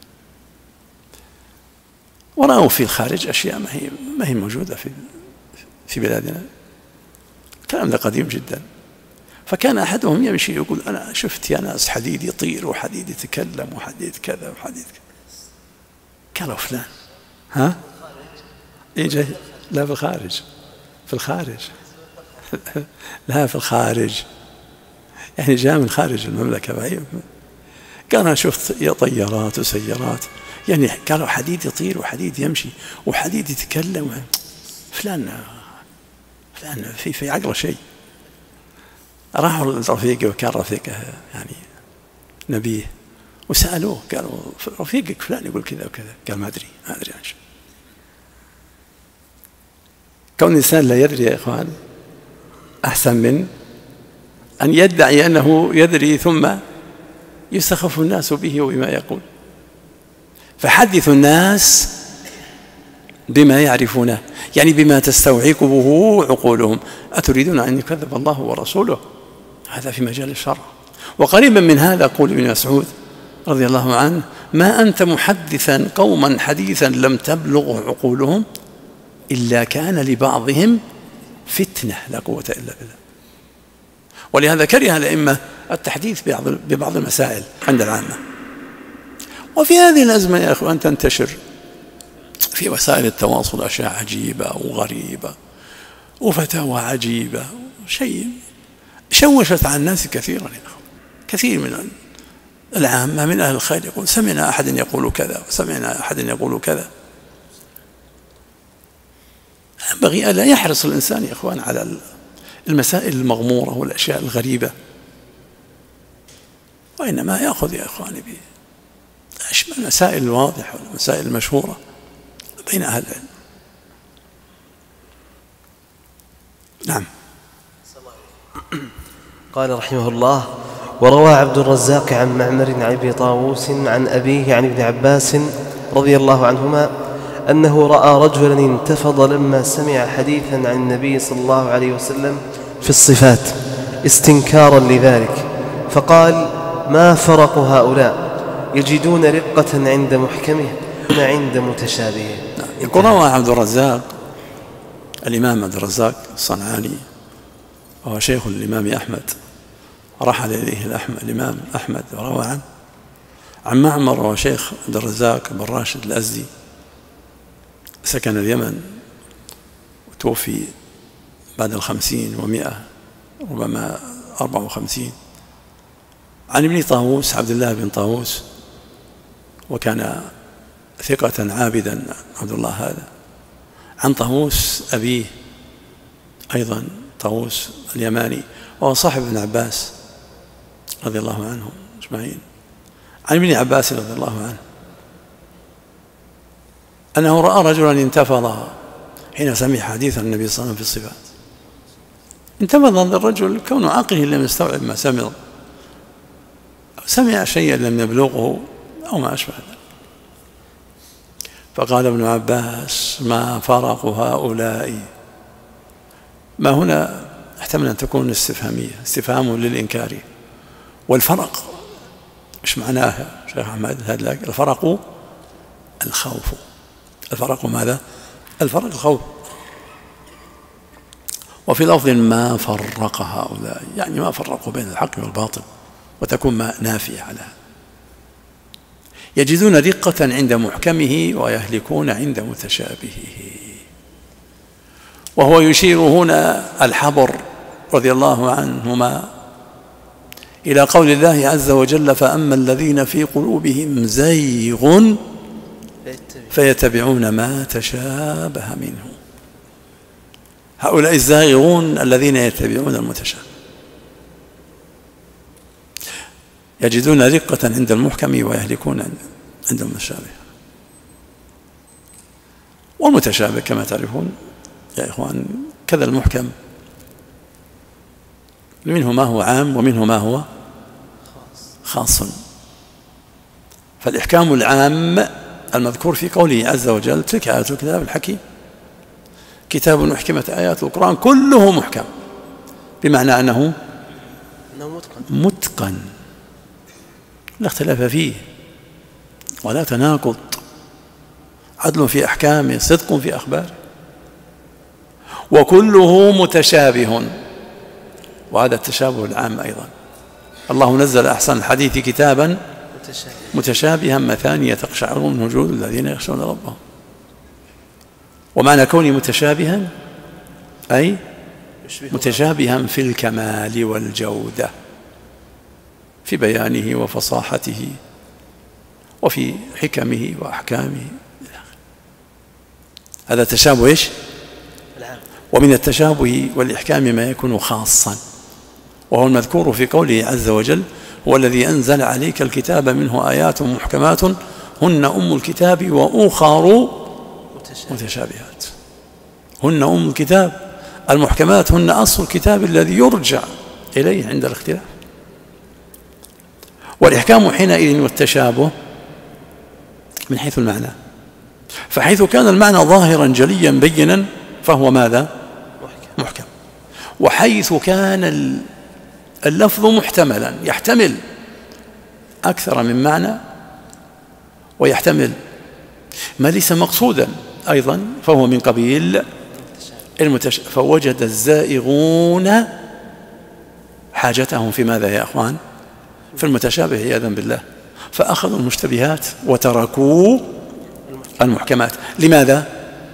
ورأوا في الخارج أشياء ما هي ما هي موجودة في في بلادنا. الكلام ده قديم جدا. فكان أحدهم يمشي يقول أنا شفت يا ناس حديد يطير وحديد يتكلم وحديد كذا وحديد كذا. قالوا فلان ها يجي لا في الخارج في الخارج لا في الخارج يعني جاء من خارج المملكة. قال أنا شفت طيارات وسيارات، يعني قالوا حديد يطير وحديد يمشي وحديد يتكلم. فلان فلان في في عقله شيء. راحوا لرفيقه وكان رفيقه يعني نبيه وسألوه قالوا رفيقك فلان يقول كذا وكذا. قال ما أدري ما أدري عن شيء. كون الإنسان لا يدري يا إخوان أحسن من أن يدعي أنه يدري ثم يستخف الناس به وبما يقول. فحدثوا الناس بما يعرفونه، يعني بما تستوعبه عقولهم. أتريدون أن يكذب الله ورسوله؟ هذا في مجال الشرع. وقريبا من هذا قول ابن مسعود رضي الله عنه: ما أنت محدثا قوما حديثا لم تبلغ عقولهم إلا كان لبعضهم فتنة لا قوة إلا بالله. ولهذا كره الأئمة التحديث ببعض المسائل عند العامة. وفي هذه الأزمة يا أخوان تنتشر في وسائل التواصل أشياء عجيبة وغريبة وفتاوى عجيبة، شيء شوشت على الناس كثيرا يا أخوان. كثير من العامة من أهل الخير يقول سمعنا أحد يقول كذا وسمعنا أحد يقول كذا. ينبغي ألا يحرص الإنسان يا إخوان على المسائل المغمورة والأشياء الغريبة، وإنما يأخذ يا إخواني بالمسائل الواضحة والمسائل المشهورة بين أهل العلم. نعم. قال رحمه الله: وروى عبد الرزاق عن معمر عن أبي طاووس عن أبيه عن ابن عباس رضي الله عنهما أنه رأى رجلا انتفض لما سمع حديثا عن النبي صلى الله عليه وسلم في الصفات استنكارا لذلك، فقال: ما فرق هؤلاء يجدون رقة عند محكمه عند متشابهه. يقول روى عبد الرزاق، الإمام عبد الرزاق الصنعاني وهو شيخ الإمام أحمد، رحل إليه الإمام أحمد وروى عنه، عن معمر وهو شيخ عبد الرزاق بن راشد الأزدي، سكن اليمن وتوفي بعد الخمسين ومئة ربما أربعة وخمسين، عن ابن طاووس عبد الله بن طاووس، وكان ثقة عابدا عبد الله هذا، عن طاووس أبيه أيضا طاووس اليماني وهو صاحب ابن عباس رضي الله عنهم أجمعين، عن ابن عباس رضي الله عنه أنه رأى رجلا انتفض حين سمع حديث النبي صلى الله عليه وسلم في الصفات. انتفض هذا الرجل كون عقله لم يستوعب ما سمع، سمع شيئا لم يبلغه أو ما أشبه ذلك، فقال ابن عباس: ما فرق هؤلاء. ما هنا احتمل أن تكون استفهامية، استفهام للإنكار. والفرق إيش معناه شيخ أحمد هذا؟ الفرق الخوف. الفرق ماذا؟ الفرق الخوف. وفي لفظ ما فرق هؤلاء، يعني ما فرقوا بين الحق والباطل، وتكون ما نافية على هذا. يجدون دقة عند محكمه ويهلكون عند متشابهه. وهو يشير هنا الحبر رضي الله عنهما إلى قول الله عز وجل: فأما الذين في قلوبهم زيغ فيتبعون ما تشابه منه. هؤلاء الزائغون الذين يتبعون المتشابه يجدون رقة عند المحكم ويهلكون عند المتشابه. والمتشابه كما تعرفون يا إخوان كذا المحكم، منه ما هو عام ومنه ما هو خاص. فالإحكام العام المذكور في قوله عز وجل: تلك آيات الكتاب الحكيم، كتاب أحكمت آيات القرآن كله محكم، بمعنى أنه متقن لا اختلاف فيه ولا تناقض، عدل في أحكامه، صدق في أخباره، وكله متشابه. وهذا التشابه العام أيضا. الله نزل أحسن الحديث كتابا متشابها مثانية تقشعر منه جلود الذين يخشون ربهم. ومعنى كونه متشابها أي متشابها في الكمال والجودة، في بيانه وفصاحته وفي حكمه وأحكامه. هذا تشابه إيش؟ ومن التشابه والإحكام ما يكون خاصا، وهو المذكور في قوله عز وجل: هو الذي أنزل عليك الكتاب منه آيات محكمات هن أم الكتاب وأخر متشابهات. هن أم الكتاب، المحكمات هن أصل الكتاب الذي يرجع إليه عند الاختلاف. والإحكام حينئذ والتشابه من حيث المعنى، فحيث كان المعنى ظاهرا جليا بينا فهو ماذا؟ محكم. وحيث كان اللفظ محتملا، يحتمل أكثر من معنى ويحتمل ما ليس مقصودا، أيضا فهو من قبيل المتشابه. فوجد الزائغون حاجتهم في ماذا يا أخوان؟ في المتشابه عياذا بالله، فأخذوا المشتبهات وتركوا المحكمات. لماذا؟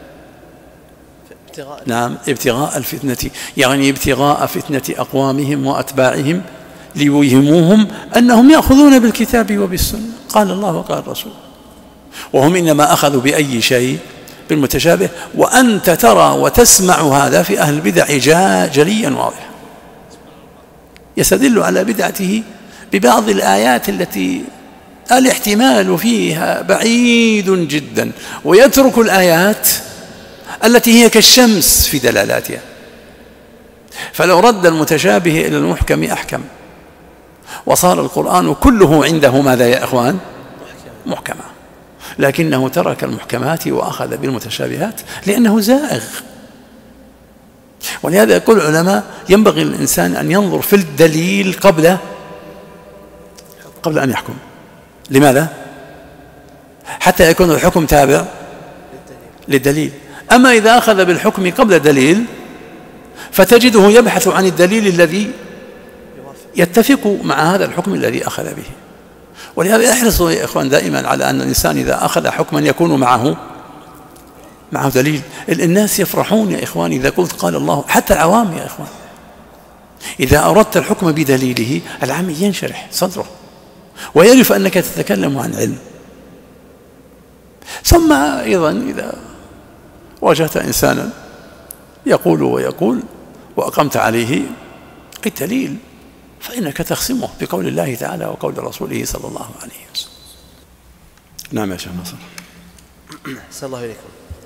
نعم، ابتغاء الفتنة، يعني ابتغاء فتنة أقوامهم وأتباعهم ليوهموهم أنهم يأخذون بالكتاب وبالسنة، قال الله وقال الرسول، وهم إنما أخذوا بأي شيء؟ بالمتشابه. وأنت ترى وتسمع هذا في أهل البدع جليا واضحا، يستدل على بدعته ببعض الآيات التي الاحتمال فيها بعيد جدا، ويترك الآيات التي هي كالشمس في دلالاتها. فلو رد المتشابه إلى المحكم أحكم، وصار القرآن كله عنده ماذا يا إخوان؟ محكمة، لكنه ترك المحكمات وأخذ بالمتشابهات لأنه زائغ. ولهذا يقول العلماء ينبغي للإنسان أن ينظر في الدليل قبل قبل أن يحكم. لماذا؟ حتى يكون الحكم تابع للدليل. أما إذا أخذ بالحكم قبل دليل فتجده يبحث عن الدليل الذي يتفق مع هذا الحكم الذي أخذ به. ولهذا احرصوا يا إخوان دائما على أن الإنسان إذا أخذ حكما يكون معه معه دليل. الناس يفرحون يا إخوان إذا قلت قال الله، حتى العوام يا إخوان، إذا أردت الحكم بدليله العام ينشرح صدره ويعرف أنك تتكلم عن علم. ثم أيضا إذا واجهت إنسانا يقول ويقول وأقمت عليه الدليل فإنك تخصمه بقول الله تعالى وقول رسوله صلى الله عليه وسلم. نعم يا شيخ ناصر. أحسن الله إليكم.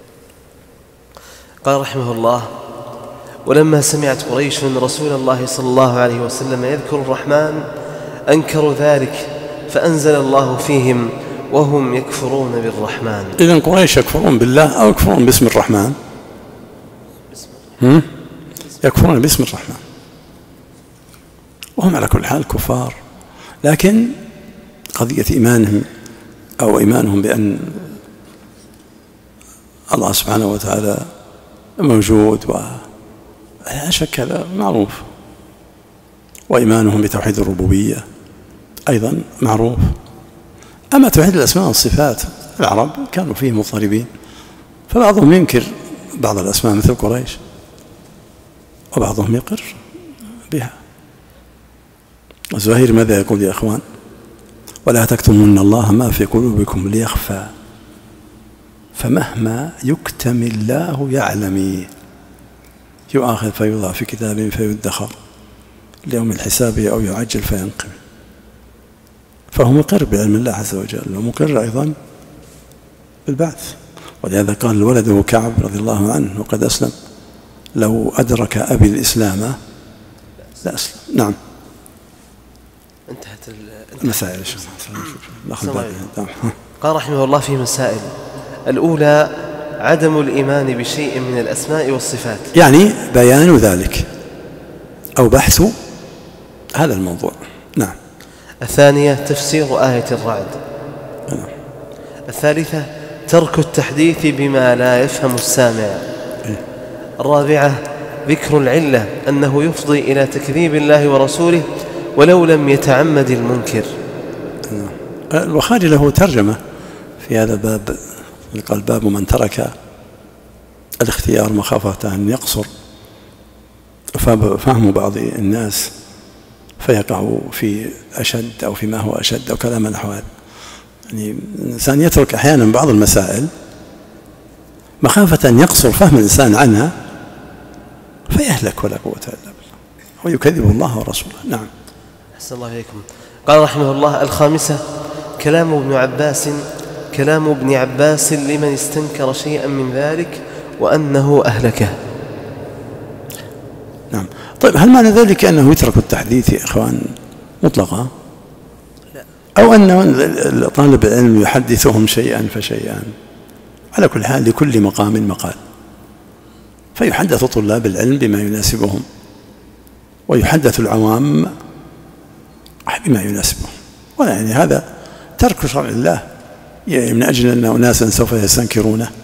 قال رحمه الله: ولما سمعت قريش رسول الله صلى الله عليه وسلم يذكر الرحمن أنكروا ذلك فأنزل الله فيهم وهم يكفرون بالرحمن. إذن قريش يكفرون بالله أو يكفرون باسم الرحمن؟ هم؟ يكفرون باسم الرحمن، وهم على كل حال كفار، لكن قضية إيمانهم أو إيمانهم بأن الله سبحانه وتعالى موجود ولا شك هذا معروف، وإيمانهم بتوحيد الربوبية أيضا معروف. أما توحيد الأسماء والصفات العرب كانوا فيه مضطربين، فبعضهم ينكر بعض الأسماء مثل قريش، وبعضهم يقر بها. الزهير ماذا يقول يا أخوان؟ ولا تكتمون الله ما في قلوبكم ليخفى فمهما يكتم الله يعلم يؤاخذ فيوضع في كتاب فيدخر ليوم الحساب أو يعجل فينقم. فهو مقر بعلم الله عز وجل ومقر أيضا بالبعث. ولهذا قال ولده كعب رضي الله عنه وقد أسلم: لو أدرك أبي الإسلام لا أسلم. نعم، انتهت المسائل. قال رحمه الله في مسائل: الأولى عدم الإيمان بشيء من الأسماء والصفات، يعني بيان ذلك أو بحث هذا الموضوع. نعم. الثانية تفسير آية الرعد. نعم. الثالثة ترك التحديث بما لا يفهم السامع. الرابعة ذكر العلة أنه يفضي إلى تكذيب الله ورسوله ولو لم يتعمد المنكر. البخاري له ترجمة في هذا الباب، قال باب من ترك الاختيار مخافة أن يقصر، فهم بعض الناس فيقع في أشد أو فيما هو أشد أو كلام نحو هذا. يعني الإنسان يترك أحيانا بعض المسائل مخافة أن يقصر فهم الإنسان عنها فيهلك ولا قوة إلا بالله ويكذب الله ورسوله. نعم. أحسن الله إليكم. قال رحمه الله: الخامسة كلام ابن عباس كلام ابن عباس لمن استنكر شيئا من ذلك وأنه أهلكه. نعم. طيب، هل معنى ذلك أنه يترك التحديث يا إخوان مطلقا؟ لا. أو أن طالب العلم يحدثهم شيئا فشيئا؟ على كل حال لكل مقام مقال، فيحدث طلاب العلم بما يناسبهم ويحدث العوام بما يناسبهم. ولا يعني هذا ترك شرع الله من أجل أن أناسا سوف يستنكرونه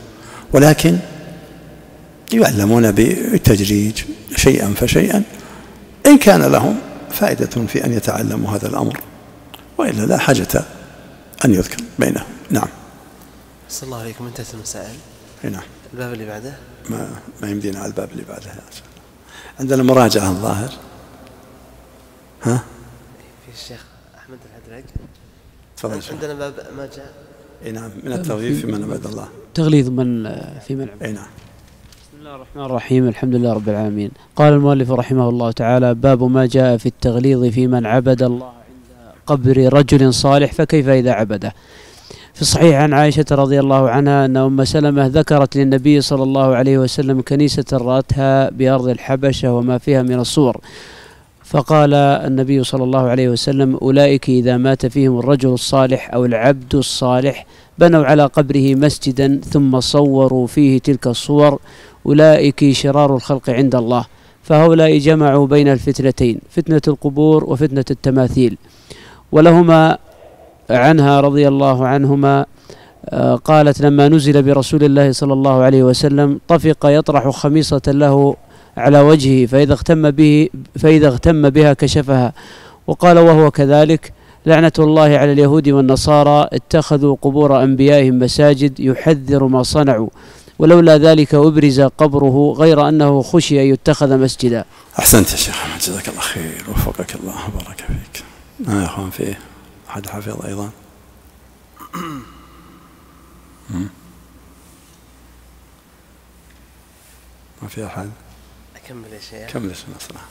ولكن يعلمون بالتدريج شيئا فشيئا إن كان لهم فائدة في أن يتعلموا هذا الأمر، وإلا لا حاجة أن يذكر بينهم. نعم. صلى الله عليكم. انتهت المسائل. نعم. الباب اللي بعده ما ما يمدينا على الباب اللي بعده. عندنا مراجعة الظاهر. ها؟ في الشيخ أحمد الحدرق. تفضل. عندنا باب ما جاء. اي نعم، من التغليظ في من عبد الله. تغليظ من في من عبد. اي نعم. بسم الله الرحمن الرحيم. الحمد لله رب العالمين. قال المؤلف رحمه الله تعالى: باب ما جاء في التغليظ في من عبد الله عند قبر رجل صالح فكيف إذا عبده. في الصحيح عن عائشة رضي الله عنها أن أم سلمة ذكرت للنبي صلى الله عليه وسلم كنيسة رأتها بأرض الحبشة وما فيها من الصور، فقال النبي صلى الله عليه وسلم: أولئك إذا مات فيهم الرجل الصالح أو العبد الصالح بنوا على قبره مسجدا ثم صوروا فيه تلك الصور، أولئك شرار الخلق عند الله. فهؤلاء جمعوا بين الفتنتين، فتنة القبور وفتنة التماثيل. ولهما عنها رضي الله عنهما قالت: لما نزل برسول الله صلى الله عليه وسلم طفق يطرح خميصة له على وجهه، فإذا اغتم به فإذا اغتم بها كشفها. وقال وهو كذلك: لعنة الله على اليهود والنصارى اتخذوا قبور أنبيائهم مساجد يحذر ما صنعوا، ولولا ذلك أبرز قبره غير أنه خشي أن يتخذ مسجدا. أحسنت يا شيخ أحمد، جزاك الله خير وفقك الله وبارك فيك. ما يا أخوان فيه أحد حفظ أيضا؟ ما في أحد؟ أكمل يا شيخ. كمل اسمه صراحة.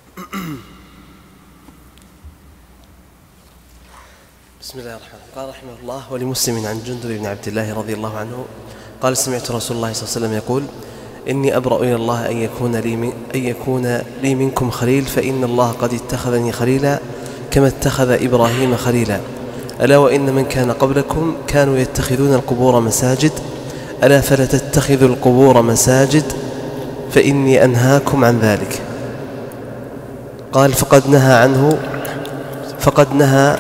بسم الله الرحمن الرحيم. قال رحمه الله: ولمسلم عن جندب بن عبد الله رضي الله عنه قال: سمعت رسول الله صلى الله عليه وسلم يقول: إني أبرأ إلى الله أن يكون لي من أن يكون لي منكم خليل، فإن الله قد اتخذني خليلا كما اتخذ إبراهيم خليلا. ألا وإن من كان قبلكم كانوا يتخذون القبور مساجد، ألا فلا تتخذوا القبور مساجد فإني أنهاكم عن ذلك. قال: فقد نهى عنه فقد نهى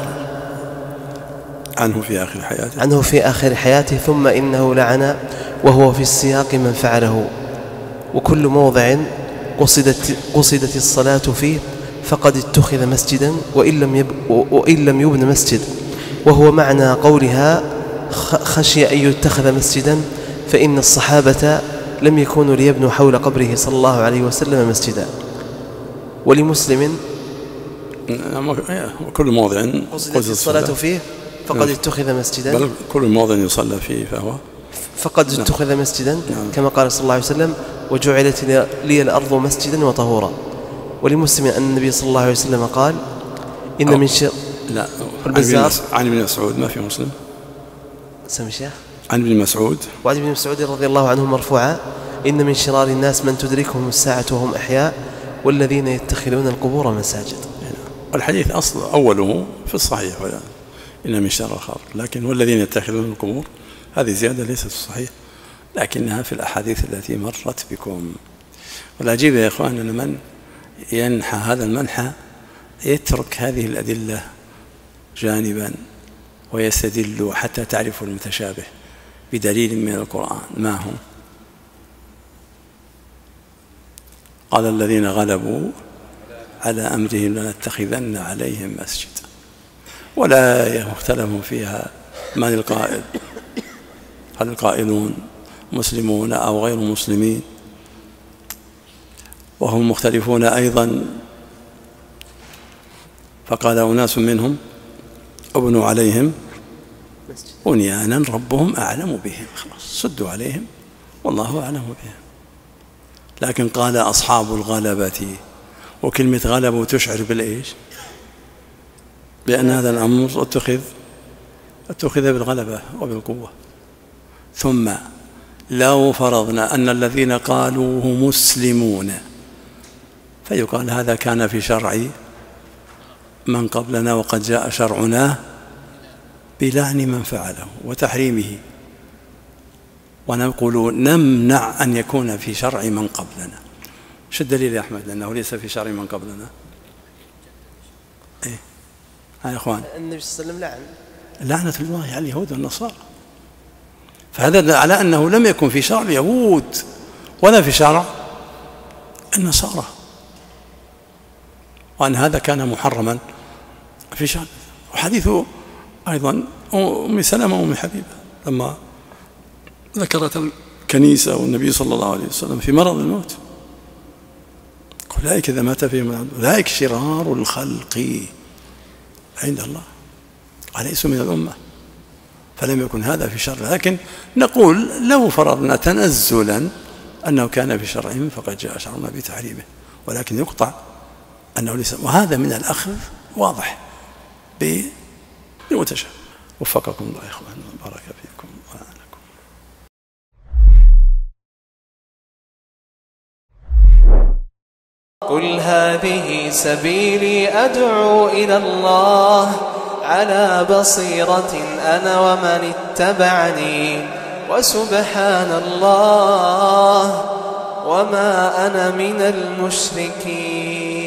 عنه في آخر حياته عنه في آخر حياته ثم إنه لعن وهو في السياق من فعله. وكل موضع قصدت, قصدت الصلاة فيه فقد اتخذ مسجدا وإن لم, يب وإن لم يبن مسجد، وهو معنى قولها خشي أن يتخذ مسجدا، فإن الصحابة لم يكونوا ليبنوا حول قبره صلى الله عليه وسلم مسجدا. ولمسلم: وكل موضع قصدت الصلاة فيه فقد اتخذ مسجدا، بل كل موضع يصلى فيه فهو فقد نعم. اتخذ مسجدا نعم. كما قال صلى الله عليه وسلم: وجعلت لي الأرض مسجدا وطهورا. ولمسلم أن النبي صلى الله عليه وسلم قال: إن من شر لا البزار. عن ابن مسعود ما في مسلم. سمي شيخ. عن ابن مسعود وعن ابن مسعود رضي الله عنه مرفوعا: إن من شرار الناس من تدركهم الساعة وهم أحياء والذين يتخذون القبور مساجد. والحديث أصل أوله في الصحيح ولا إن من شر الخلق، لكن والذين يتخذون القبور هذه زيادة ليست في الصحيح، لكنها في الأحاديث التي مرت بكم. والعجيب يا إخوان أن من ينحى هذا المنحى يترك هذه الأدلة جانبا ويستدل حتى تعرف المتشابه بدليل من القرآن. ما هو؟ قال الذين غلبوا على أمرهم لنتخذن عليهم مسجد، ولا يختلف فيها من القائل، هل القائلون مسلمون أو غير مسلمين، وهم مختلفون أيضا. فقال أناس منهم ابنوا عليهم بنيانا ربهم أعلم بهم، خلاص سدوا عليهم والله أعلم بهم. لكن قال أصحاب الغلبة، وكلمة غلبة تشعر بالإيش؟ بأن هذا الأمر اتخذ اتخذ بالغلبة وبالقوة. ثم لو فرضنا أن الذين قالوا هم مسلمون، فيقال هذا كان في شرع من قبلنا وقد جاء شرعنا بلعن من فعله وتحريمه، ونقول نمنع أن يكون في شرع من قبلنا. شو الدليل يا أحمد أنه ليس في شرع من قبلنا؟ إيه ها يا إخوان، النبي صلى الله عليه وسلم لعن لعنة الله على اليهود والنصارى، فهذا دل على أنه لم يكن في شرع اليهود ولا في شرع النصارى، وأن هذا كان محرما في شرع. وحديث أيضا أم سلمة وأم حبيبة لما ذكرت الكنيسة والنبي صلى الله عليه وسلم في مرض الموت، أولئك إذا مات فيهم أولئك شرار الخلق عند الله وليسوا من الأمة. فلم يكن هذا في شرع، لكن نقول لو فرضنا تنزلا أنه كان في شرعهم فقد جاء شرعنا بتحريمه، ولكن يقطع أنه ليس، وهذا من الأخذ واضح بالمتشابه. وفقكم الله يا إخوان وبارك فيكم وأعانكم. قل هذه سبيلي أدعو إلى الله على بصيرة أنا ومن اتبعني وسبحان الله وما أنا من المشركين.